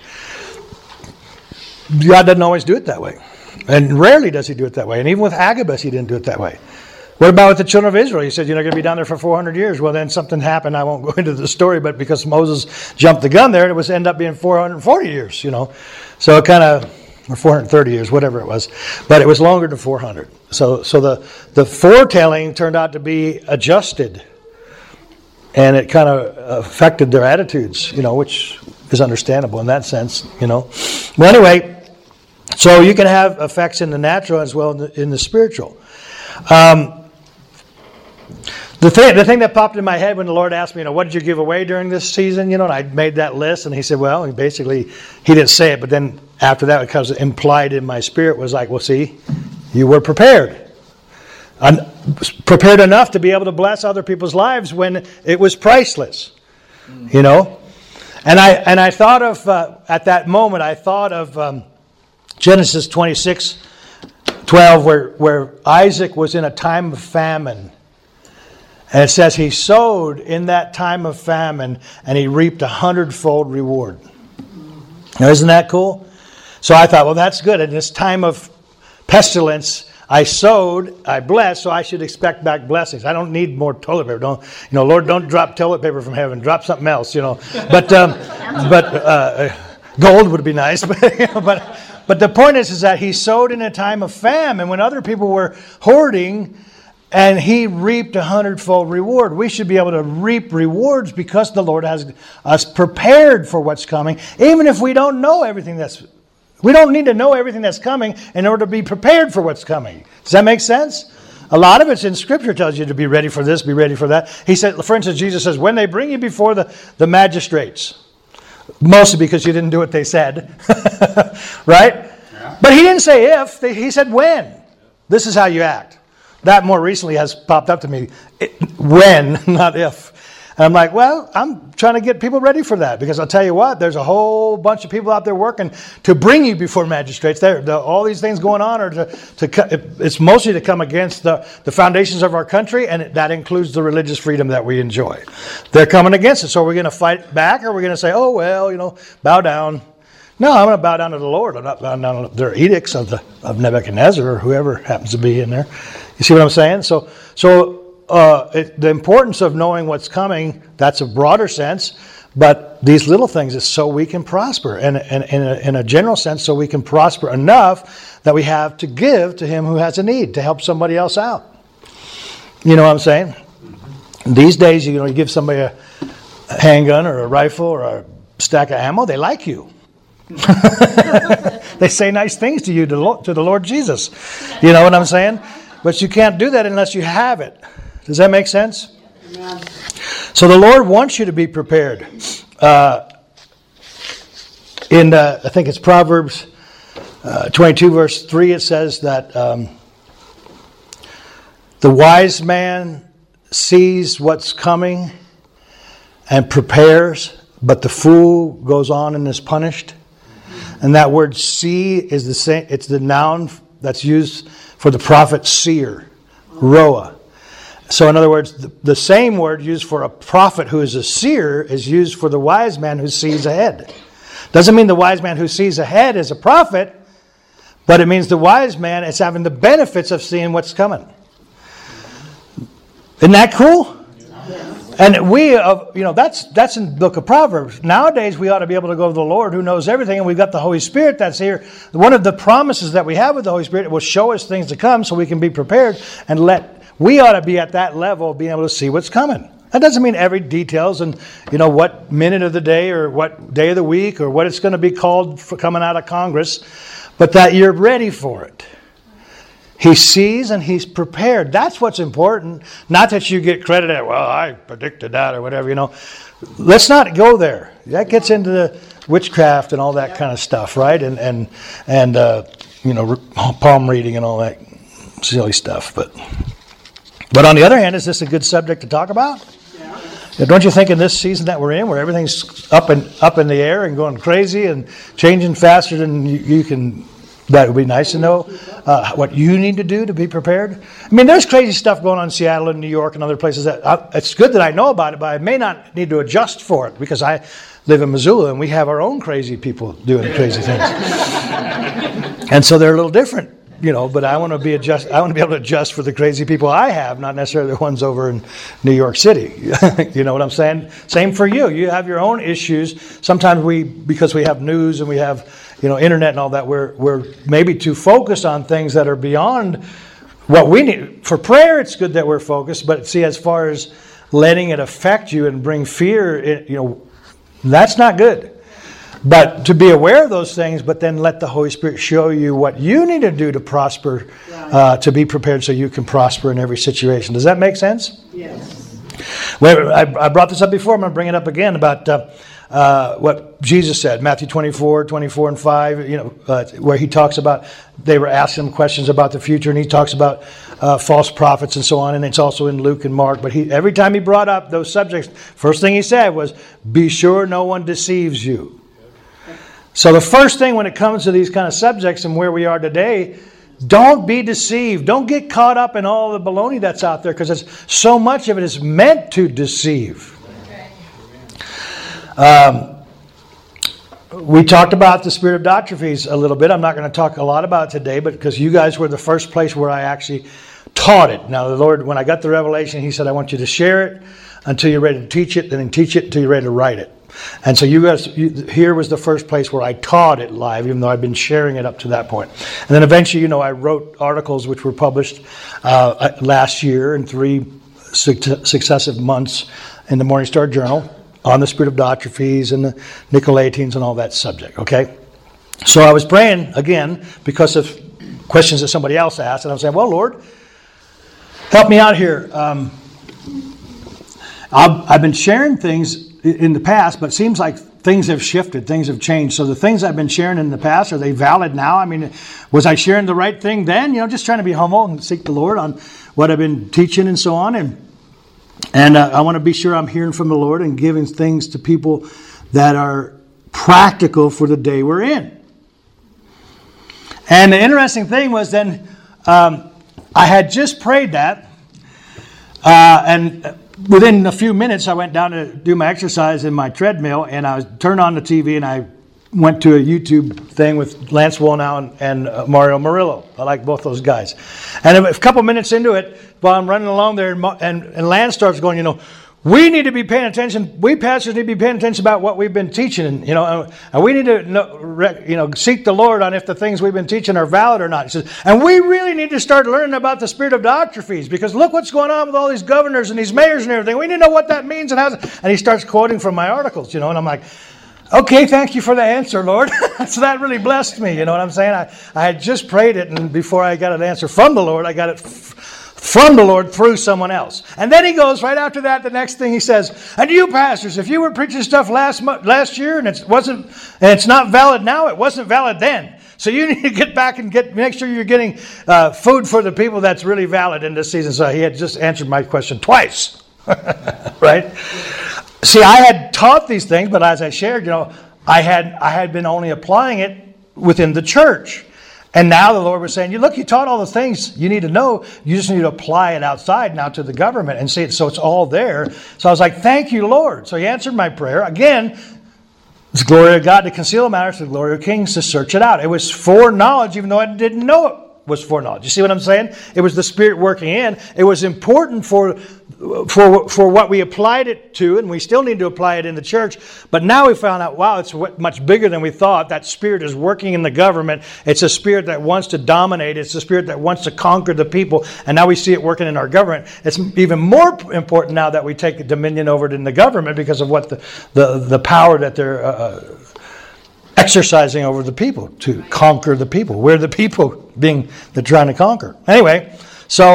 God doesn't always do it that way. And rarely does He do it that way. And even with Agabus, He didn't do it that way. What about with the children of Israel? He said, you're going to be down there for 400 years. Well, then something happened. I won't go into the story, but because Moses jumped the gun there, it ended up being 440 years, So it kind of, or 430 years, whatever it was. But it was longer than 400. So the foretelling turned out to be adjusted. And it kind of affected their attitudes, which is understandable in that sense, Well, anyway, so you can have effects in the natural as well in the spiritual. The thing that popped in my head when the Lord asked me, what did you give away during this season? And I made that list, and He said, well, He didn't say it, but then after that, because implied in my spirit was like, well, see, you were prepared. Prepared enough to be able to bless other people's lives when it was priceless, And I thought of, at that moment, Genesis 26:12, where Isaac was in a time of famine. And it says he sowed in that time of famine and he reaped 100-fold reward. Now, isn't that cool? So I thought, well, that's good. In this time of pestilence, I sowed, I blessed, so I should expect back blessings. I don't need more toilet paper. Lord, don't drop toilet paper from heaven. Drop something else, But gold would be nice. But the point is that he sowed in a time of famine when other people were hoarding, and he reaped 100-fold reward. We should be able to reap rewards because the Lord has us prepared for what's coming, even if we don't know everything we don't need to know everything that's coming in order to be prepared for what's coming. Does that make sense? A lot of it's in Scripture tells you to be ready for this, be ready for that. He said, for instance, Jesus says, when they bring you before the magistrates, mostly because you didn't do what they said, right? Yeah. But He didn't say if, He said when. This is how you act. That more recently has popped up to me. When, not if. And I'm like, well, I'm trying to get people ready for that. Because I'll tell you what, there's a whole bunch of people out there working to bring you before magistrates. All these things going on are it's mostly to come against the foundations of our country, and that includes the religious freedom that we enjoy. They're coming against it. So are we going to fight back, or are we going to say, oh, well, bow down? No, I'm going to bow down to the Lord. I'm not bowing down to their edicts of Nebuchadnezzar or whoever happens to be in there. You see what I'm saying? So the importance of knowing what's coming, that's a broader sense. But these little things is so we can prosper. And in a general sense, so we can prosper enough that we have to give to him who has a need, to help somebody else out. You know what I'm saying? These days, you give somebody a handgun or a rifle or a stack of ammo, they like you. They say nice things to you, to the Lord Jesus. You know what I'm saying? But you can't do that unless you have it. Does that make sense? Amen. So the Lord wants you to be prepared. I think it's Proverbs 22 verse 3, it says that the wise man sees what's coming and prepares, but the fool goes on and is punished. And that word see is the same. It's the noun that's used for the prophet seer, roa. So in other words, the same word used for a prophet who is a seer is used for the wise man who sees ahead. Doesn't mean the wise man who sees ahead is a prophet, but it means the wise man is having the benefits of seeing what's coming. Isn't that cool? And that's in the book of Proverbs. Nowadays, we ought to be able to go to the Lord who knows everything, and we've got the Holy Spirit that's here. One of the promises that we have with the Holy Spirit, it will show us things to come so we can be prepared, and we ought to be at that level of being able to see what's coming. That doesn't mean every details and, what minute of the day or what day of the week or what it's going to be called for coming out of Congress, but that you're ready for it. He sees and he's prepared. That's what's important. Not that you get credited, well, I predicted that or whatever, Let's not go there. That gets into the witchcraft and all that kind of stuff, right? And palm reading and all that silly stuff. But on the other hand, is this a good subject to talk about? Yeah. Don't you think in this season that we're in, where everything's up in the air and going crazy and changing faster than you can... That would be nice to know what you need to do to be prepared. I mean, there's crazy stuff going on in Seattle and New York and other places. It's good that I know about it, but I may not need to adjust for it because I live in Missoula and we have our own crazy people doing crazy things. And so they're a little different, but I want to be able to adjust for the crazy people I have, not necessarily the ones over in New York City. You know what I'm saying? Same for you. You have your own issues. Sometimes because we have news and we have internet and all that, we're maybe too focused on things that are beyond what we need. For prayer, it's good that we're focused, but see, as far as letting it affect you and bring fear, that's not good. But to be aware of those things, but then let the Holy Spirit show you what you need to do to prosper, to be prepared so you can prosper in every situation. Does that make sense? Yes. Well, I brought this up before. I'm going to bring it up again about what Jesus said, Matthew 24 and 5, where he talks about, they were asking him questions about the future, and he talks about false prophets and so on, and it's also in Luke and Mark. But every time he brought up those subjects, first thing he said was, be sure no one deceives you. So the first thing when it comes to these kind of subjects and where we are today, don't be deceived. Don't get caught up in all the baloney that's out there, because so much of it is meant to deceive. We talked about the spirit of Diotrephes a little bit. I'm not going to talk a lot about it today, but because you guys were the first place where I actually taught it. Now the Lord, when I got the revelation, he said, I want you to share it until you're ready to teach it, and then teach it until you're ready to write it. And so here was the first place where I taught it live, even though I've been sharing it up to that point. And then eventually, I wrote articles which were published last year in 3 successive months in the Morning Star Journal on the spirit of Diotrephes and the Nicolaitans and all that subject, okay? So I was praying, again, because of questions that somebody else asked, and I was saying, well, Lord, help me out here. I've been sharing things in the past, but it seems like things have shifted, things have changed. So the things I've been sharing in the past, are they valid now? I mean, was I sharing the right thing then? Just trying to be humble and seek the Lord on what I've been teaching and so on. And I want to be sure I'm hearing from the Lord and giving things to people that are practical for the day we're in. And the interesting thing was then, I had just prayed that, and within a few minutes, I went down to do my exercise in my treadmill, and I turned on the TV, and I went to a YouTube thing with Lance Wallnau and Mario Murillo. I like both those guys. And a couple minutes into it, while I'm running along there, and Lance starts going, we need to be paying attention. We pastors need to be paying attention about what we've been teaching, and we need to seek the Lord on if the things we've been teaching are valid or not. He says, and we really need to start learning about the spirit of Diotrephes, because look what's going on with all these governors and these mayors and everything. We need to know what that means and how. And he starts quoting from my articles, and I'm like, okay, thank you for the answer, Lord. So that really blessed me. You know what I'm saying? I had just prayed it, and before I got an answer from the Lord, I got it from the Lord through someone else. And then he goes right after that. The next thing he says, and you pastors, if you were preaching stuff last year and it's not valid now, it wasn't valid then. So you need to get back and make sure you're getting food for the people that's really valid in this season. So he had just answered my question twice, right? See, I had taught these things, but as I shared, I had been only applying it within the church. And now the Lord was saying, look, you taught all the things you need to know. You just need to apply it outside now to the government and see it. So it's all there. So I was like, thank you, Lord. So he answered my prayer. Again, it's the glory of God to conceal a matter. It's the glory of kings to search it out. It was foreknowledge, even though I didn't know it was foreknowledge. You see what I'm saying? It was the Spirit working in. It was important for what we applied it to, and we still need to apply it in the church. But now we found out, wow, it's much bigger than we thought. That Spirit is working in the government. It's a Spirit that wants to dominate. It's a Spirit that wants to conquer the people. And now we see it working in our government. It's even more important now that we take dominion over it in the government because of what the power that they're exercising over the people to conquer the people. We're the people being the trying to conquer. Anyway, so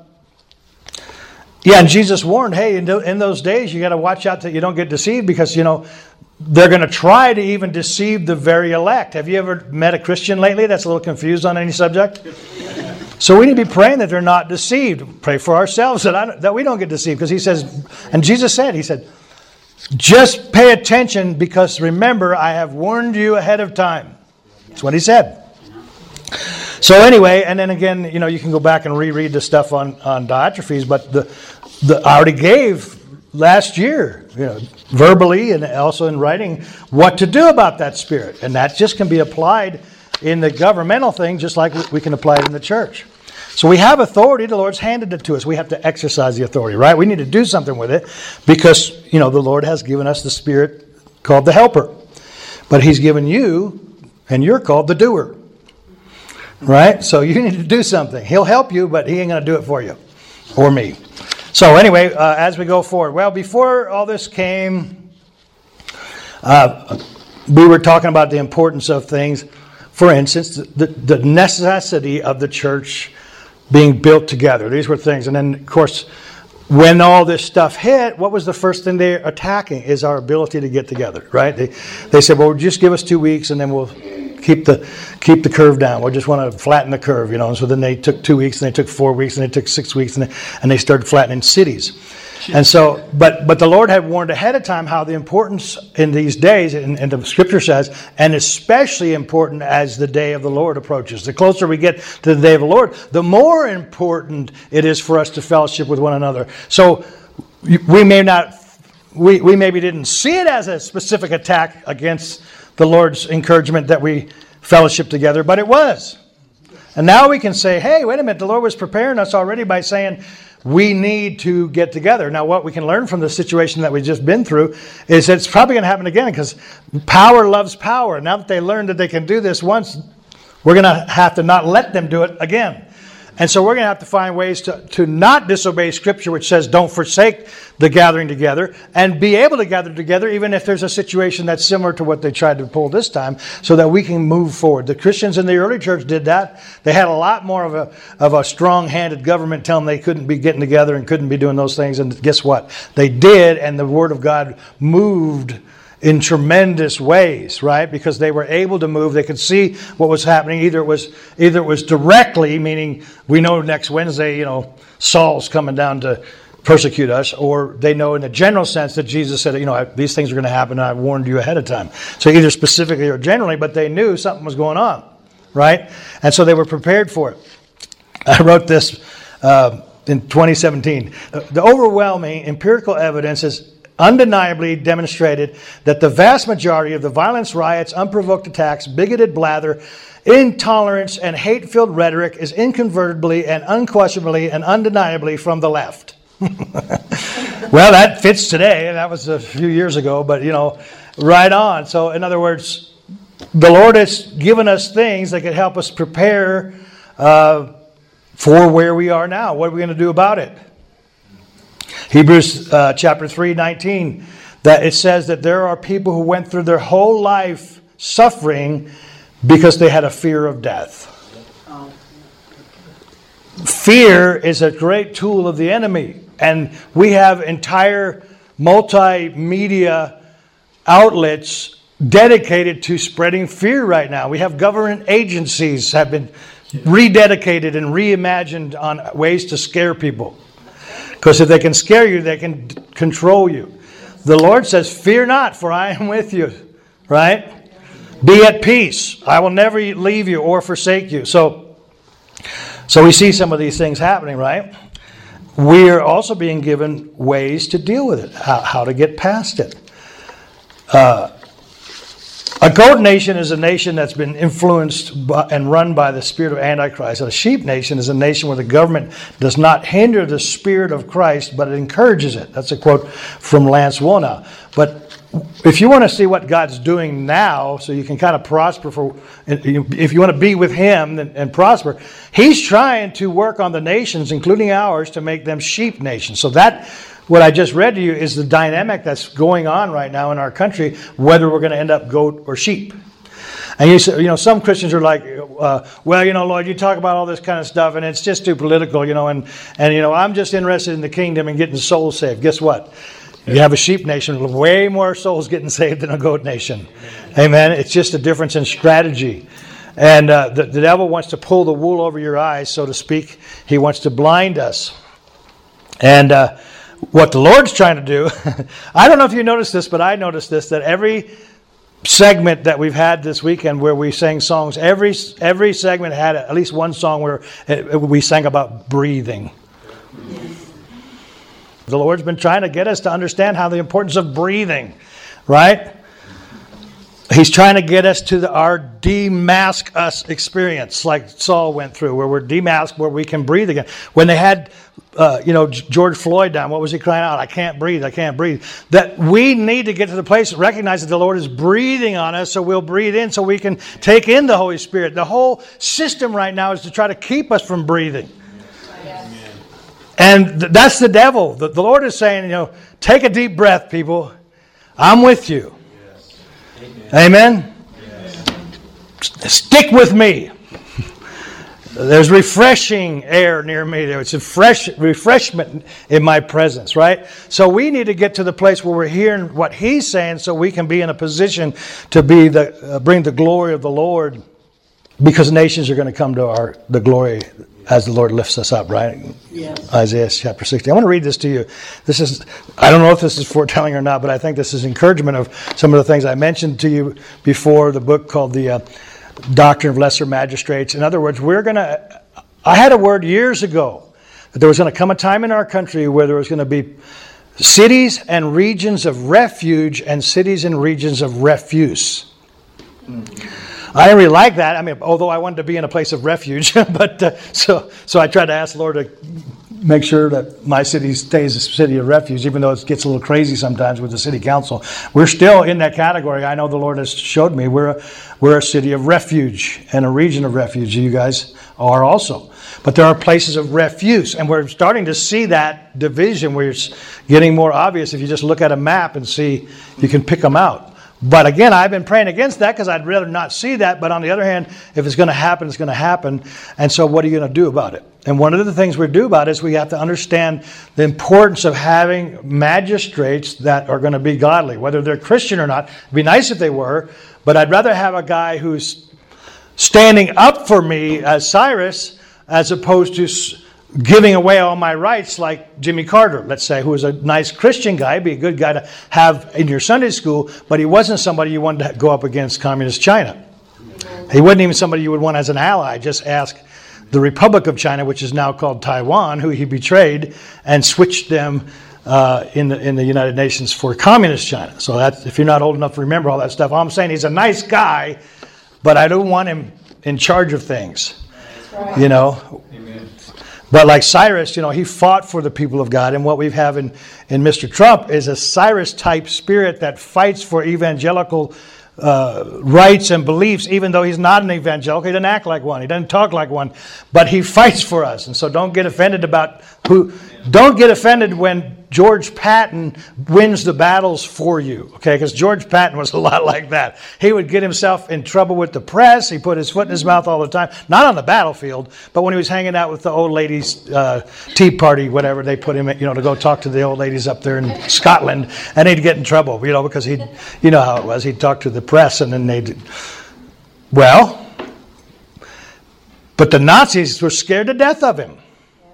and Jesus warned, hey, in those days you got to watch out that you don't get deceived, because they're going to try to even deceive the very elect. Have you ever met a Christian lately that's a little confused on any subject? So we need to be praying that they're not deceived. Pray for ourselves that we don't get deceived, because he says, and Jesus said, he said, just pay attention, because remember, I have warned you ahead of time. That's what he said. So anyway, and then again, you can go back and reread the stuff on Diotrephes, but I already gave last year, verbally and also in writing, what to do about that spirit. And that just can be applied in the governmental thing, just like we can apply it in the church. So we have authority. The Lord's handed it to us. We have to exercise the authority, right? We need to do something with it, because, the Lord has given us the Spirit called the Helper. But He's given you, and you're called the doer, right? So you need to do something. He'll help you, but He ain't going to do it for you or me. So anyway, as we go forward. Well, before all this came, we were talking about the importance of things. For instance, the necessity of the church being built together. These were things. And then, of course, when all this stuff hit, what was the first thing they're attacking? Is our ability to get together, right? They said, well, just give us 2 weeks and then we'll keep the curve down. We just want to flatten the curve, And so then they took 2 weeks, and they took 4 weeks, and they took 6 weeks, and they started flattening cities. And so, but the Lord had warned ahead of time how the importance in these days, and the Scripture says, and especially important as the day of the Lord approaches. The closer we get to the day of the Lord, the more important it is for us to fellowship with one another. So we maybe didn't see it as a specific attack against the Lord's encouragement that we fellowship together, but it was. And now we can say, hey, wait a minute, the Lord was preparing us already by saying, we need to get together. Now, what we can learn from the situation that we've just been through is that it's probably going to happen again, because power loves power. Now that they learned that they can do this once, we're going to have to not let them do it again. And so we're going to have to find ways to not disobey Scripture, which says don't forsake the gathering together, and be able to gather together even if there's a situation that's similar to what they tried to pull this time, so that we can move forward. The Christians in the early church did that. They had a lot more of a strong-handed government telling them they couldn't be getting together and couldn't be doing those things. And guess what? They did, and the Word of God moved in tremendous ways, right? Because they were able to move. They could see what was happening. Either it was directly, meaning we know next Wednesday, Saul's coming down to persecute us, or they know in the general sense that Jesus said, these things are going to happen, and I warned you ahead of time. So either specifically or generally, but they knew something was going on, right? And so they were prepared for it. I wrote this in 2017. The overwhelming empirical evidence is undeniably demonstrated that the vast majority of the violence, riots, unprovoked attacks, bigoted blather, intolerance, and hate-filled rhetoric is incontrovertibly and unquestionably and undeniably from the left. Well, that fits today, and that was a few years ago, but right on. So in other words, the Lord has given us things that can help us prepare for where we are now. What are we going to do about it? Hebrews chapter 3:19, that it says that there are people who went through their whole life suffering because they had a fear of death. Fear is a great tool of the enemy. And we have entire multimedia outlets dedicated to spreading fear right now. We have government agencies have been rededicated and reimagined on ways to scare people. Because if they can scare you, they can control you. The Lord says, fear not, for I am with you. Right? Be at peace. I will never leave you or forsake you. So we see some of these things happening, right? We are also being given ways to deal with it, how to get past it. A goat nation is a nation that's been influenced by, and run by the spirit of Antichrist. A sheep nation is a nation where the government does not hinder the spirit of Christ, but it encourages it. That's a quote from Lance Wallnau. But if you want to see what God's doing now, so you can kind of prosper if you want to be with Him and prosper, He's trying to work on the nations, including ours, to make them sheep nations. So that, what I just read to you, is the dynamic that's going on right now in our country, whether we're going to end up goat or sheep. And some Christians are like, well, Lord, you talk about all this kind of stuff, and it's just too political, and I'm just interested in the kingdom and getting souls saved. Guess what? You have a sheep nation with way more souls getting saved than a goat nation. Amen. It's just a difference in strategy. And the devil wants to pull the wool over your eyes, so to speak. He wants to blind us. And what the Lord's trying to do, I don't know if you noticed this, but I noticed this, that every segment that we've had this weekend where we sang songs, every segment had at least one song where we sang about breathing. The Lord's been trying to get us to understand how the importance of breathing, right? He's trying to get us to our demask us experience, like Saul went through, where we're demasked, where we can breathe again. When they had, George Floyd down, what was he crying out? I can't breathe, I can't breathe. That we need to get to the place, recognize that the Lord is breathing on us, so we'll breathe in so we can take in the Holy Spirit. The whole system right now is to try to keep us from breathing. And that's the devil. The Lord is saying, take a deep breath, people. I'm with you. Yes. Amen? Yes. Stick with me. There's refreshing air near me. It's a fresh refreshment in my presence, right? So we need to get to the place where we're hearing what He's saying so we can be in a position to be bring the glory of the Lord, because nations are going to come to the glory as the Lord lifts us up, right? Yes. Isaiah chapter 60. I want to read this to you. I don't know if this is foretelling or not, but I think this is encouragement of some of the things I mentioned to you before, the book called The Doctrine of Lesser Magistrates. In other words, I had a word years ago that there was going to come a time in our country where there was going to be cities and regions of refuge and cities and regions of refuse. I didn't really like that. I mean, although I wanted to be in a place of refuge, but so I tried to ask the Lord to make sure that my city stays a city of refuge, even though it gets a little crazy sometimes with the city council. We're still in that category. I know the Lord has showed me we're a city of refuge and a region of refuge. You guys are also. But there are places of refuse, and we're starting to see that division where it's getting more obvious if you just look at a map and see, you can pick them out. But again, I've been praying against that because I'd rather not see that. But on the other hand, if it's going to happen, it's going to happen. And so what are you going to do about it? And one of the things we do about it is we have to understand the importance of having magistrates that are going to be godly, whether they're Christian or not. It'd be nice if they were, but I'd rather have a guy who's standing up for me as Cyrus as opposed to giving away all my rights like Jimmy Carter, let's say, who was a nice Christian guy, be a good guy to have in your Sunday school, but he wasn't somebody you wanted to go up against Communist China. He wasn't even somebody you would want as an ally. Just ask the Republic of China, which is now called Taiwan, who he betrayed and switched them in the United Nations for communist China. So that's, if you're not old enough to remember all that stuff, all I'm saying, he's a nice guy, but I don't want him in charge of things. Right. You know. Amen. But like Cyrus, you know, he fought for the people of God, and what we have in Mr. Trump is a Cyrus-type spirit that fights for evangelical rights and beliefs, even though he's not an evangelical. He doesn't act like one. He doesn't talk like one. But he fights for us. And so don't get offended don't get offended when George Patton wins the battles for you. Okay? Because George Patton was a lot like that. He would get himself in trouble with the press. He put his foot in his mouth all the time. Not on the battlefield, but when he was hanging out with the old ladies, Tea Party, whatever, they put him, you know, to go talk to the old ladies up there in Scotland, and he'd get in trouble, you know, because he'd, you know how it was. He'd talk to the press, and then they'd, well, but the Nazis were scared to death of him.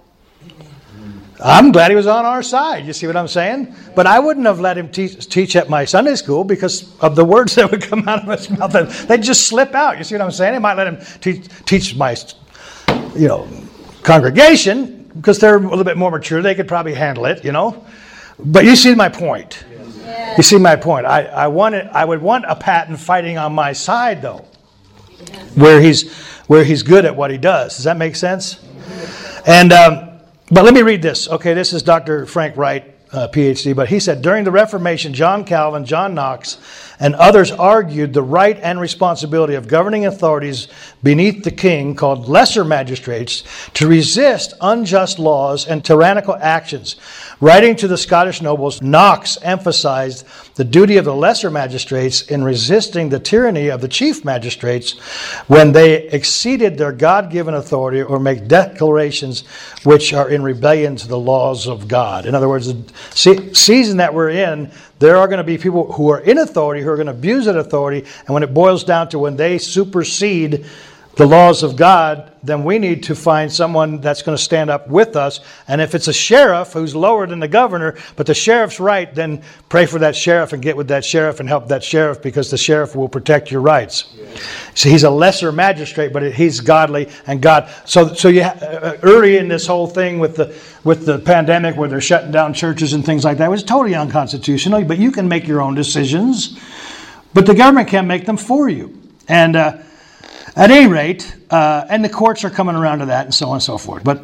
I'm glad he was on our side. You see what I'm saying? But I wouldn't have let him teach at my Sunday school because of the words that would come out of his mouth. They'd just slip out. You see what I'm saying? I might let him teach my, you know, congregation because they're a little bit more mature. They could probably handle it, you know. But you see my point. Yeah. You see my point. I would want a Patton fighting on my side, though, where he's good at what he does. Does that make sense? And but let me read this. Okay, this is Dr. Frank Wright, PhD, but he said, during the Reformation, John Calvin, John Knox, and others argued the right and responsibility of governing authorities beneath the king, called lesser magistrates, to resist unjust laws and tyrannical actions. Writing to the Scottish nobles, Knox emphasized the duty of the lesser magistrates in resisting the tyranny of the chief magistrates when they exceeded their God-given authority or make declarations which are in rebellion to the laws of God. In other words, the season that we're in, there are going to be people who are in authority who are going to abuse that authority, and when it boils down to when they supersede the laws of God, then we need to find someone that's going to stand up with us. And if it's a sheriff who's lower than the governor, but the sheriff's right, then pray for that sheriff and get with that sheriff and help that sheriff, because the sheriff will protect your rights. Yeah. See, he's a lesser magistrate, but he's godly and God. So you early in this whole thing with the pandemic, where they're shutting down churches and things like that, it was totally unconstitutional. But you can make your own decisions, but the government can't make them for you. And at any rate, and the courts are coming around to that, and so on and so forth. But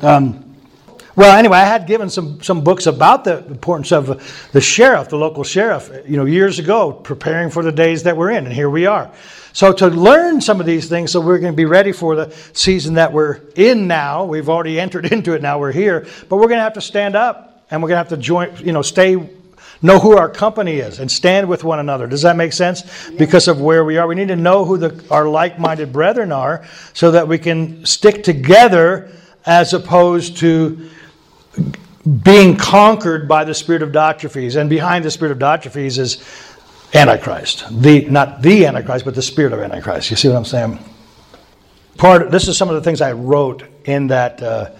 well, anyway, I had given some books about the importance of the sheriff, the local sheriff, you know, years ago, preparing for the days that we're in, and here we are. So to learn some of these things, so we're going to be ready for the season that we're in now. We've already entered into it. Now we're here, but we're going to have to stand up, and we're going to have to join. You know, know who our company is and stand with one another. Does that make sense? Yeah. Because of where we are. We need to know who our like-minded brethren are so that we can stick together as opposed to being conquered by the spirit of Diotrephes. And behind the spirit of Diotrephes is Antichrist. Not the Antichrist, but the spirit of Antichrist. You see what I'm saying? This is some of the things I wrote in that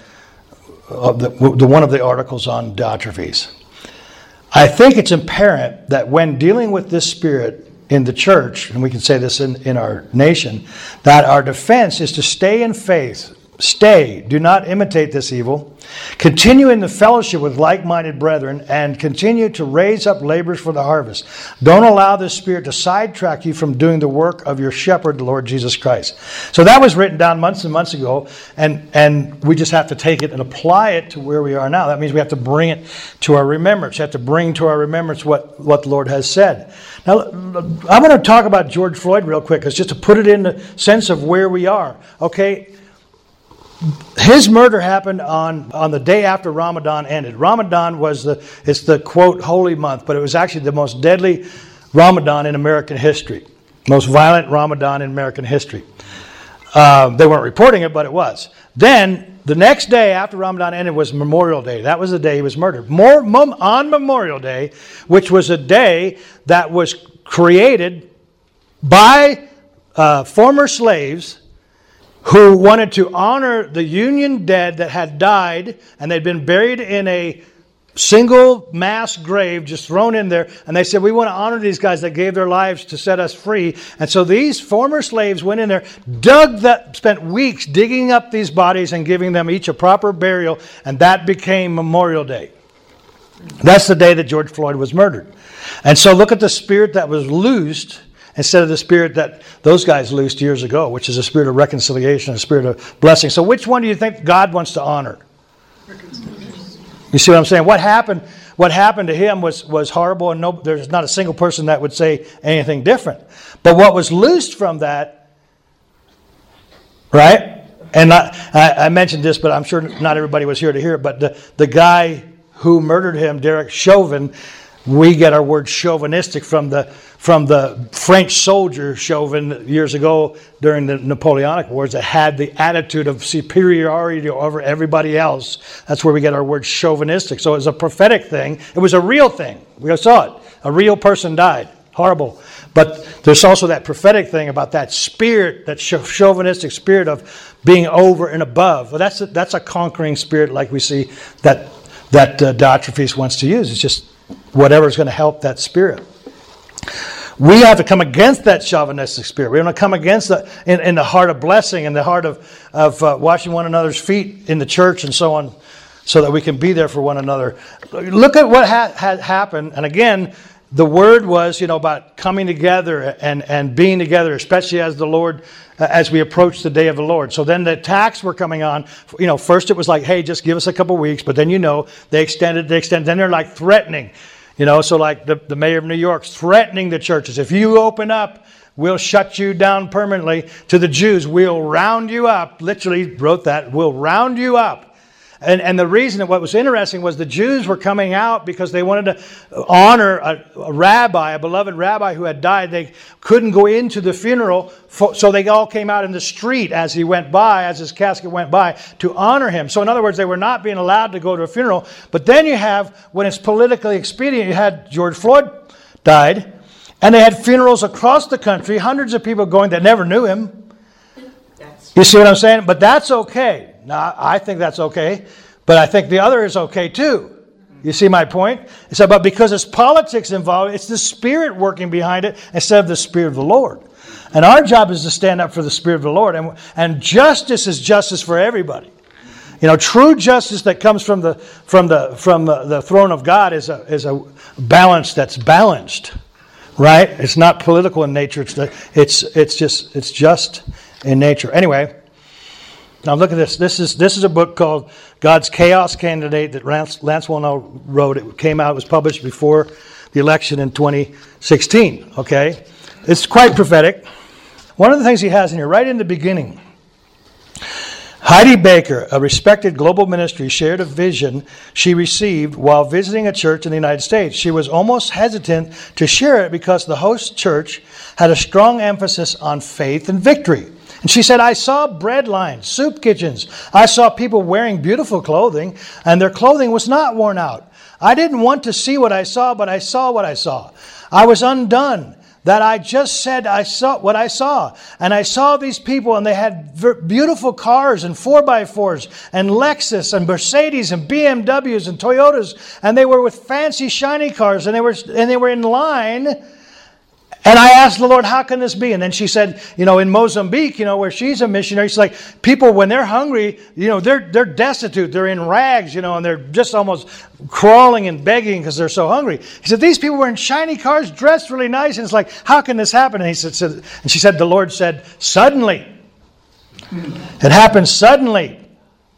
one of the articles on Diotrephes. I think it's apparent that when dealing with this spirit in the church, and we can say this in our nation, that our defense is to stay in faith. Stay. Do not imitate this evil. Continue in the fellowship with like-minded brethren, and continue to raise up laborers for the harvest. Don't allow this spirit to sidetrack you from doing the work of your shepherd, the Lord Jesus Christ. So that was written down months and months ago, and we just have to take it and apply it to where we are now. That means we have to bring it to our remembrance. We have to bring to our remembrance what the Lord has said. Now, I'm going to talk about George Floyd real quick, just to put it in the sense of where we are. Okay? His murder happened on the day after Ramadan ended. Ramadan it's the quote holy month, but it was actually the most deadly Ramadan in American history, most violent Ramadan in American history. They weren't reporting it, but it was. Then the next day after Ramadan ended was Memorial Day. That was the day he was murdered. On Memorial Day, which was a day that was created by former slaves who wanted to honor the Union dead that had died, and they'd been buried in a single mass grave just thrown in there. And they said, we want to honor these guys that gave their lives to set us free. And so these former slaves went in there, spent weeks digging up these bodies and giving them each a proper burial, and that became Memorial Day. That's the day that George Floyd was murdered. And so look at the spirit that was loosed instead of the spirit that those guys loosed years ago, which is a spirit of reconciliation, a spirit of blessing. So which one do you think God wants to honor? You see what I'm saying? What happened to him was horrible, and there's not a single person that would say anything different. But what was loosed from that, right? And I mentioned this, but I'm sure not everybody was here to hear it. But the guy who murdered him, Derek Chauvin, we get our word chauvinistic from the French soldier Chauvin years ago during the Napoleonic Wars that had the attitude of superiority over everybody else. That's where we get our word chauvinistic. So it was a prophetic thing. It was a real thing. We saw it. A real person died. Horrible. But there's also that prophetic thing about that spirit, that chauvinistic spirit of being over and above. Well, that's a conquering spirit like we see that Diotrephes wants to use. It's just whatever's going to help that spirit. We have to come against that chauvinistic spirit. We want to come against in the heart of blessing and the heart of washing one another's feet in the church and so on, so that we can be there for one another. Look at what had happened. And again, the word was, about coming together and being together, especially as the Lord, as we approach the day of the Lord. So then the attacks were coming on. First it was like, hey, just give us a couple weeks. But then, they extended. Then they're like threatening. So like the mayor of New York's threatening the churches. If you open up, we'll shut you down permanently. To the Jews, we'll round you up. Literally wrote that. We'll round you up. And the reason that what was interesting was the Jews were coming out because they wanted to honor a rabbi, a beloved rabbi who had died. They couldn't go into the funeral, so they all came out in the street as he went by, as his casket went by, to honor him. So in other words, they were not being allowed to go to a funeral. But then you have, when it's politically expedient, you had George Floyd died, and they had funerals across the country, hundreds of people going that never knew him. You see what I'm saying? But that's okay. Now, I think that's okay, but I think the other is okay too. You see my point? It's about because it's politics involved, it's the Spirit working behind it instead of the Spirit of the Lord. And our job is to stand up for the Spirit of the Lord. And justice is justice for everybody. True justice that comes from the throne of God is a balance that's balanced, right? It's not political in nature. It's just in nature. Anyway. Now look at this. This is a book called God's Chaos Candidate that Lance Wallnau wrote. It came out. It was published before the election in 2016. Okay, it's quite prophetic. One of the things he has in here, right in the beginning, Heidi Baker, a respected global ministry, shared a vision she received while visiting a church in the United States. She was almost hesitant to share it because the host church had a strong emphasis on faith and victory. And she said, I saw bread lines, soup kitchens. I saw people wearing beautiful clothing, and their clothing was not worn out. I didn't want to see what I saw, but I saw what I saw. I was undone that I just said I saw what I saw. And I saw these people, and they had beautiful cars and 4x4s and Lexus and Mercedes and BMWs and Toyotas, and they were with fancy shiny cars, and they were in line. And I asked the Lord, how can this be? And then she said, in Mozambique, where she's a missionary, she's like, people, when they're hungry, they're destitute. They're in rags, and they're just almost crawling and begging because they're so hungry. He said, these people were in shiny cars, dressed really nice. And it's like, how can this happen? And she said, the Lord said, suddenly. It happened suddenly.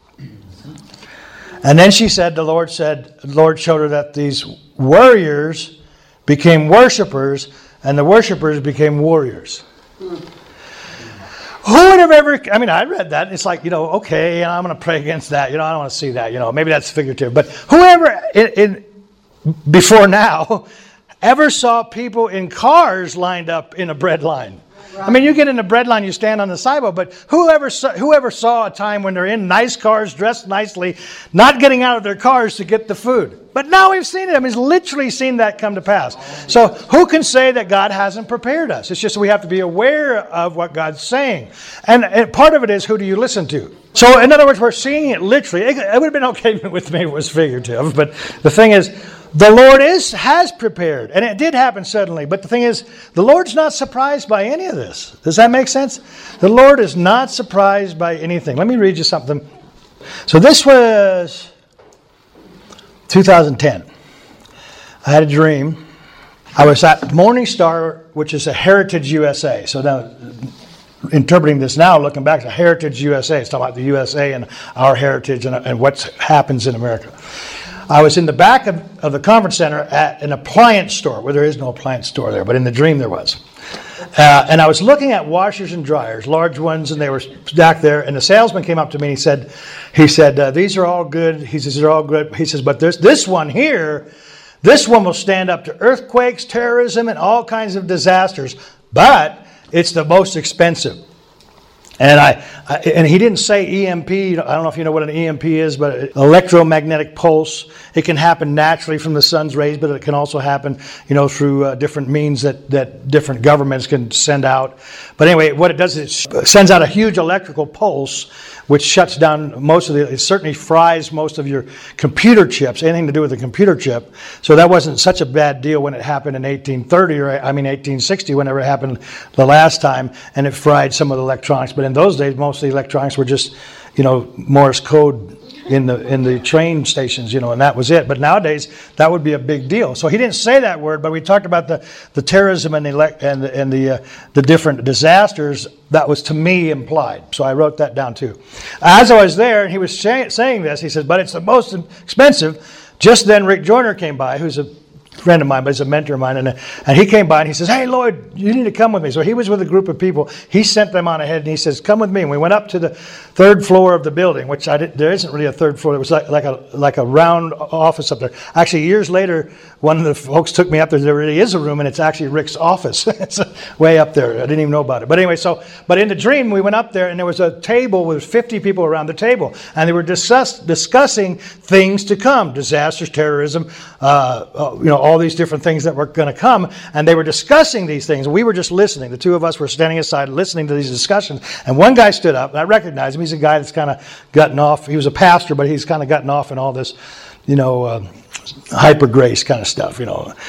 And then she said, the Lord showed her that these warriors became worshipers, and the worshipers became warriors. Who would have ever... I read that. It's like, okay, I'm going to pray against that. I don't want to see that. Maybe that's figurative. But whoever before now ever saw people in cars lined up in a bread line? You get in a bread line, you stand on the sidewalk, but whoever saw a time when they're in nice cars, dressed nicely, not getting out of their cars to get the food? But now we've seen it. We've literally seen that come to pass. So who can say that God hasn't prepared us? It's just we have to be aware of what God's saying. And part of it is, who do you listen to? So in other words, we're seeing it literally. It would have been okay with me if it was figurative, but the thing is, the Lord has prepared, and it did happen suddenly. But the thing is, the Lord's not surprised by any of this. Does that make sense? The Lord is not surprised by anything. Let me read you something. So this was 2010. I had a dream. I was at Morning Star, which is a Heritage USA. So now, interpreting this now, looking back, to Heritage USA. It's talking about the USA and our heritage and what happens in America. I was in the back of the conference center at an appliance store, where there is no appliance store there, but in the dream there was. And I was looking at washers and dryers, large ones, and they were stacked there. And the salesman came up to me and he said, these are all good. He says, they're all good. He says, but there's this one here. This one will stand up to earthquakes, terrorism, and all kinds of disasters, but it's the most expensive. And and he didn't say EMP. I don't know if you know what an EMP is, but electromagnetic pulse. It can happen naturally from the sun's rays, but it can also happen, through different means that different governments can send out. But anyway, what it does is it sends out a huge electrical pulse, which shuts down it certainly fries most of your computer chips, anything to do with a computer chip. So that wasn't such a bad deal when it happened in 1860, whenever it happened the last time, and it fried some of the electronics. But in those days, most of the electronics were just, Morse code in the train stations, and that was it. But nowadays, that would be a big deal. So he didn't say that word, but we talked about the terrorism and the different disasters. That was, to me, implied. So I wrote that down too. As I was there, and he was saying this, he says, but it's the most expensive. Just then, Rick Joyner came by, who's a friend of mine, but he's a mentor of mine, and he came by and he says, hey, Lloyd, you need to come with me. So he was with a group of people. He sent them on ahead, and he says, come with me. And we went up to the third floor of the building, which there isn't really a third floor. It was like a round office up there. Actually, years later, one of the folks took me up there. There really is a room, and it's actually Rick's office. It's way up there. I didn't even know about it. But anyway, but in the dream, we went up there, and there was a table with 50 people around the table, and they were discussing things to come, disasters, terrorism, all these different things that were going to come, and they were discussing these things. We were just listening. The two of us were standing aside listening to these discussions, and one guy stood up, and I recognized him. He's a guy that's kind of gotten off. He was a pastor, but he's kind of gotten off in all this, hyper grace kind of stuff,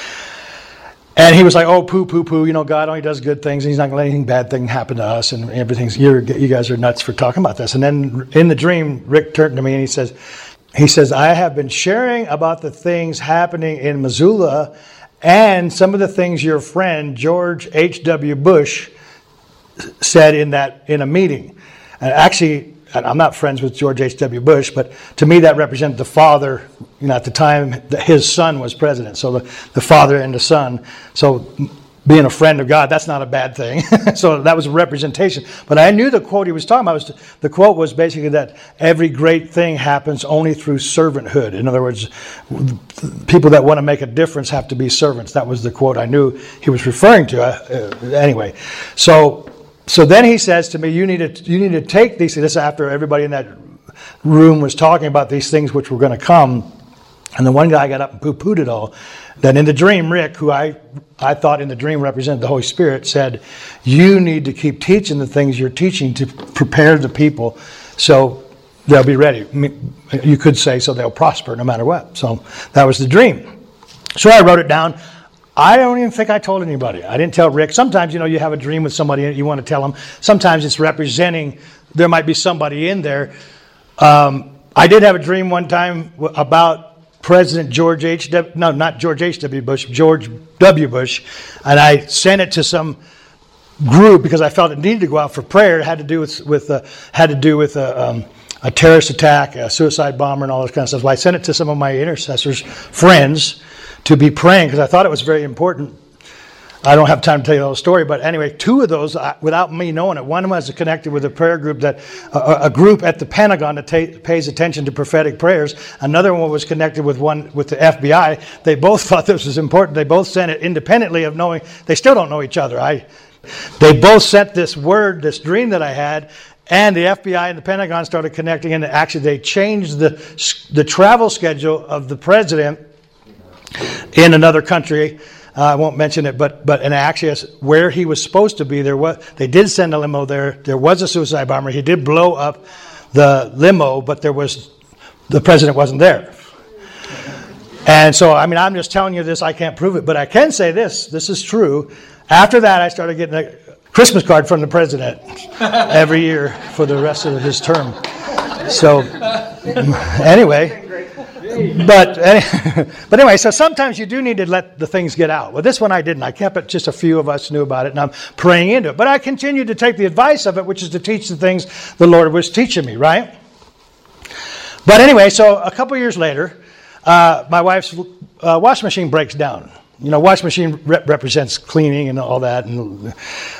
And he was like, oh, poo, God only does good things, and he's not going to let anything bad thing happen to us, and everything's, you guys are nuts for talking about this. And then in the dream, Rick turned to me and he says, I have been sharing about the things happening in Missoula and some of the things your friend George H.W. Bush said in a meeting. And actually, I'm not friends with George H.W. Bush, but to me that represented the father, at the time his son was president. So the father and the son. So being a friend of God, that's not a bad thing. So that was a representation. But I knew the quote he was talking about. The quote was basically that every great thing happens only through servanthood. In other words, people that want to make a difference have to be servants. That was the quote I knew he was referring to. Anyway, so then he says to me, you need to take these. This after everybody in that room was talking about these things which were going to come. And the one guy got up and poo-pooed it all. Then in the dream, Rick, who I thought in the dream represented the Holy Spirit, said, you need to keep teaching the things you're teaching to prepare the people so they'll be ready. You could say so they'll prosper no matter what. So that was the dream. So I wrote it down. I don't even think I told anybody. I didn't tell Rick. Sometimes, you have a dream with somebody and you want to tell them. Sometimes it's representing, there might be somebody in there. I did have a dream one time about President George W. Bush, and I sent it to some group because I felt it needed to go out for prayer. It had to do with a terrorist attack, a suicide bomber, and all this kind of stuff. So I sent it to some of my intercessors, friends, to be praying because I thought it was very important. I don't have time to tell you the whole story, but anyway, two of those, without me knowing it, one was connected with a prayer group a group at the Pentagon that pays attention to prophetic prayers. Another one was connected with the FBI. They both thought this was important. They both sent it independently of knowing. They still don't know each other. They both sent this word, this dream that I had, and the FBI and the Pentagon started connecting, and actually they changed the travel schedule of the president in another country. I won't mention it, but actually where he was supposed to be, they did send a limo there. There was a suicide bomber. He did blow up the limo, but the president wasn't there. And so, I'm just telling you this. I can't prove it, but I can say this. This is true. After that, I started getting a Christmas card from the president every year for the rest of his term. So, anyway, But anyway, so sometimes you do need to let the things get out. Well, this one I didn't. I kept it, just a few of us knew about it, and I'm praying into it. But I continued to take the advice of it, which is to teach the things the Lord was teaching me, right? But anyway, so a couple years later, my wife's washing machine breaks down. You know, washing machine represents cleaning and all that. And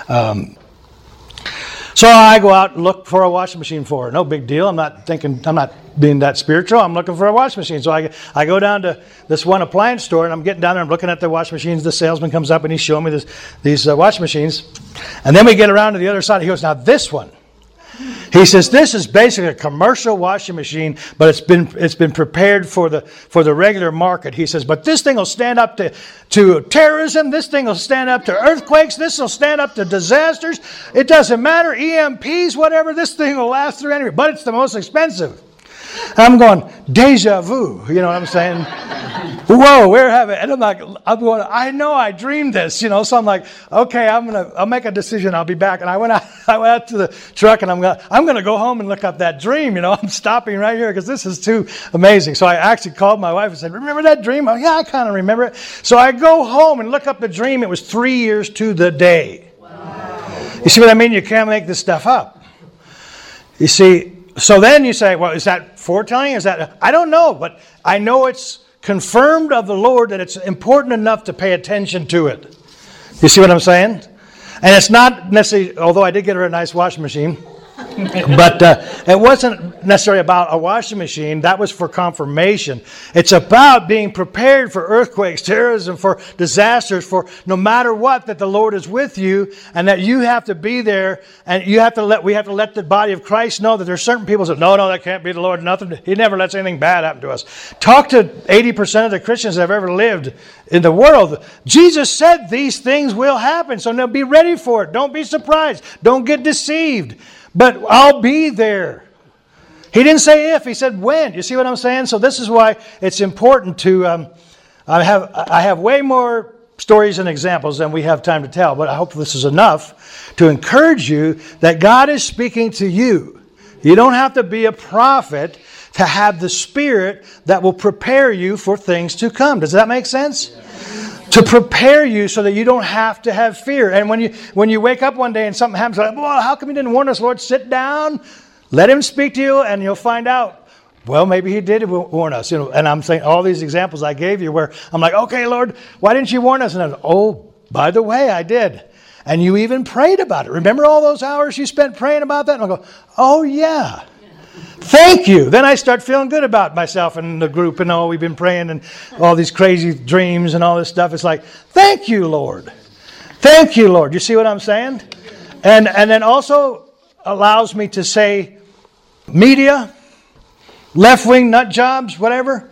so I go out and look for a washing machine for her. No big deal. I'm not being that spiritual. I'm looking for a washing machine. So I go down to this one appliance store, and I'm getting down there and looking at the washing machines. The salesman comes up and he's showing me these washing machines. And then we get around to the other side. He goes, now this one. He says, this is basically a commercial washing machine, but it's been prepared for the regular market. He says, but this thing will stand up to terrorism. This thing will stand up to earthquakes. This will stand up to disasters. It doesn't matter. EMPs, whatever. This thing will last through anything. But it's the most expensive. I'm going, deja vu. You know what I'm saying? Whoa, where have it? And I'm going, I know I dreamed this, you know. So I'm like, okay, I'll make a decision. I'll be back. And I went out to the truck, and I'm going to go home and look up that dream. You know, I'm stopping right here because this is too amazing. So I actually called my wife and said, remember that dream? Oh, yeah, I kind of remember it. So I go home and look up the dream. It was 3 years to the day. Wow. You see what I mean? You can't make this stuff up. You see. So then you say, well, is that foretelling? Is that, I don't know, but I know it's confirmed of the Lord that it's important enough to pay attention to it. You see what I'm saying? And it's not necessarily, although I did get her a nice washing machine, but it wasn't necessarily about a washing machine. That was for confirmation. It's about being prepared for earthquakes, terrorism, for disasters, for no matter what, that the Lord is with you, and that you have to be there, and we have to let the body of Christ know that there's certain people that say, no, that can't be the Lord. Nothing. He never lets anything bad happen to us. Talk to 80% of the Christians that have ever lived in the world. Jesus said these things will happen, so now be ready for it. Don't be surprised. Don't get deceived. But I'll be there. He didn't say if, he said when. You see what I'm saying? So this is why it's important to, I have way more stories and examples than we have time to tell, but I hope this is enough to encourage you that God is speaking to you. You don't have to be a prophet to have the Spirit that will prepare you for things to come. Does that make sense? To prepare you so that you don't have to have fear. And when you wake up one day and something happens, like, well, how come you didn't warn us, Lord? Sit down, let Him speak to you, and you'll find out. Well, maybe He did warn us. You know, and I'm saying all these examples I gave you where I'm like, okay, Lord, why didn't you warn us? And I was, oh, by the way, I did. And you even prayed about it. Remember all those hours you spent praying about that? And I'll go, oh, yeah. Thank you. Then I start feeling good about myself and the group and we've been praying and all these crazy dreams and all this stuff. It's like, thank you, Lord. Thank you, Lord. You see what I'm saying? And then also allows me to say media, left-wing nut jobs, whatever.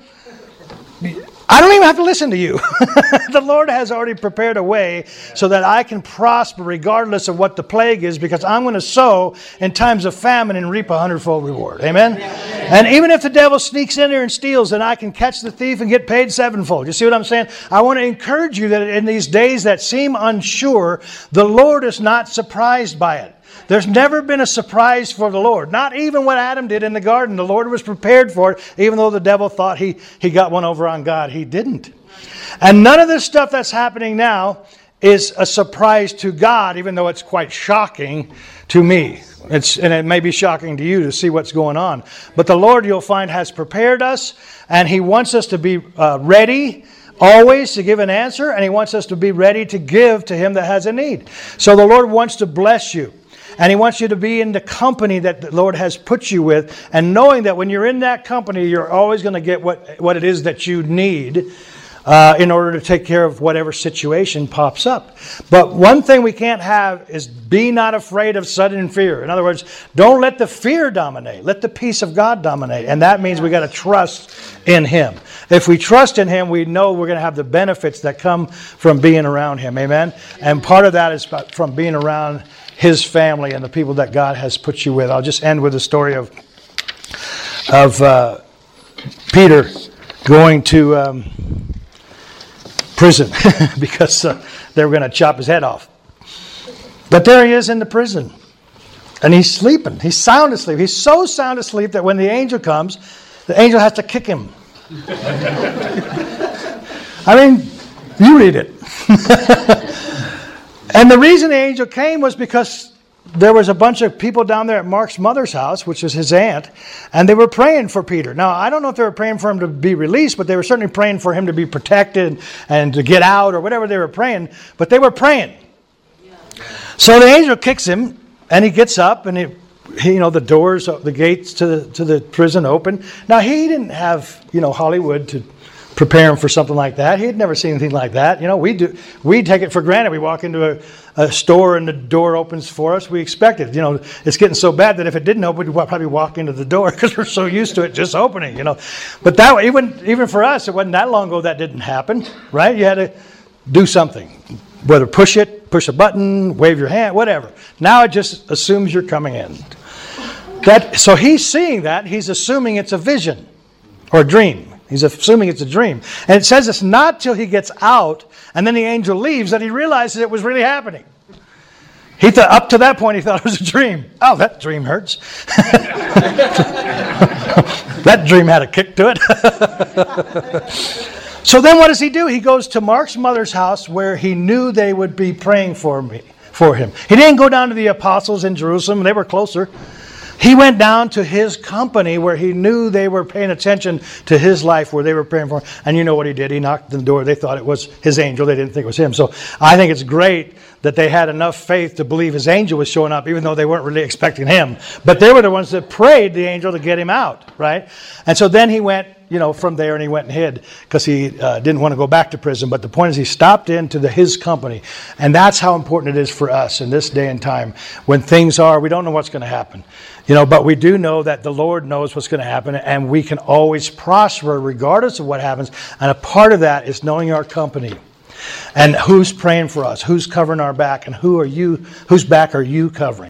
I don't even have to listen to you. The Lord has already prepared a way so that I can prosper regardless of what the plague is, because I'm going to sow in times of famine and reap 100-fold reward. Amen? And even if the devil sneaks in there and steals, then I can catch the thief and get paid sevenfold. You see what I'm saying? I want to encourage you that in these days that seem unsure, the Lord is not surprised by it. There's never been a surprise for the Lord. Not even what Adam did in the garden. The Lord was prepared for it, even though the devil thought he got one over on God. He didn't. And none of this stuff that's happening now is a surprise to God, even though it's quite shocking to me. And it may be shocking to you to see what's going on. But the Lord, you'll find, has prepared us, and He wants us to be ready always to give an answer, and He wants us to be ready to give to him that has a need. So the Lord wants to bless you. And He wants you to be in the company that the Lord has put you with, and knowing that when you're in that company, you're always going to get what it is that you need in order to take care of whatever situation pops up. But one thing we can't have is be not afraid of sudden fear. In other words, don't let the fear dominate. Let the peace of God dominate. And that means we got to trust in Him. If we trust in Him, we know we're going to have the benefits that come from being around Him. Amen? And part of that is from being around His family and the people that God has put you with. I'll just end with the story of Peter going to prison because they were going to chop his head off. But there he is in the prison. And he's sleeping. He's sound asleep. He's so sound asleep that when the angel comes, the angel has to kick him I mean, you read it. And the reason the angel came was because there was a bunch of people down there at Mark's mother's house, which was his aunt, and they were praying for Peter. Now, I don't know if they were praying for him to be released, but they were certainly praying for him to be protected and to get out or whatever they were praying, but they were praying. So the angel kicks him, and he gets up, and the doors, the gates to the prison open. Now, he didn't have, Hollywood to prepare him for something like that. He had never seen anything like that. We take it for granted. We walk into a store and the door opens for us. We expect it. It's getting so bad that if it didn't open, we'd probably walk into the door because we're so used to it just opening. But that even for us, it wasn't that long ago that didn't happen, right? You had to do something, whether push a button, wave your hand, whatever. Now it just assumes you're coming in. So he's seeing that. He's assuming it's a vision or a dream. He's assuming it's a dream. And it says it's not till he gets out and then the angel leaves that he realizes it was really happening. He thought, up to that point, he thought it was a dream. Oh, that dream hurts. That dream had a kick to it. So then what does he do? He goes to Mark's mother's house where he knew they would be praying for him. He didn't go down to the apostles in Jerusalem. They were closer. He went down to his company where he knew they were paying attention to his life, where they were praying for him. And you know what he did? He knocked on the door. They thought it was his angel. They didn't think it was him. So I think it's great that they had enough faith to believe his angel was showing up, even though they weren't really expecting him. But they were the ones that prayed the angel to get him out, right? And so then he went, from there, and he went and hid because he didn't want to go back to prison. But the point is he stopped into his company. And that's how important it is for us in this day and time when we don't know what's going to happen. But we do know that the Lord knows what's going to happen, and we can always prosper regardless of what happens. And a part of that is knowing our company and who's praying for us, who's covering our back, and whose back are you covering.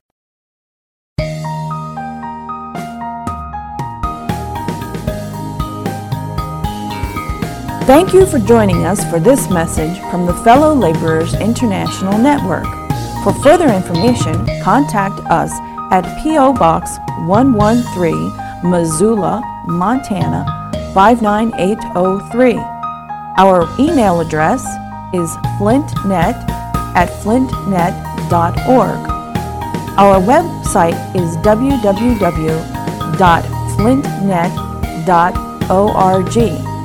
Thank you for joining us for this message from the Fellow Laborers International Network. For further information, contact us at P.O. Box 113, Missoula, Montana 59803. Our email address is flintnet@flintnet.org. Our website is www.flintnet.org.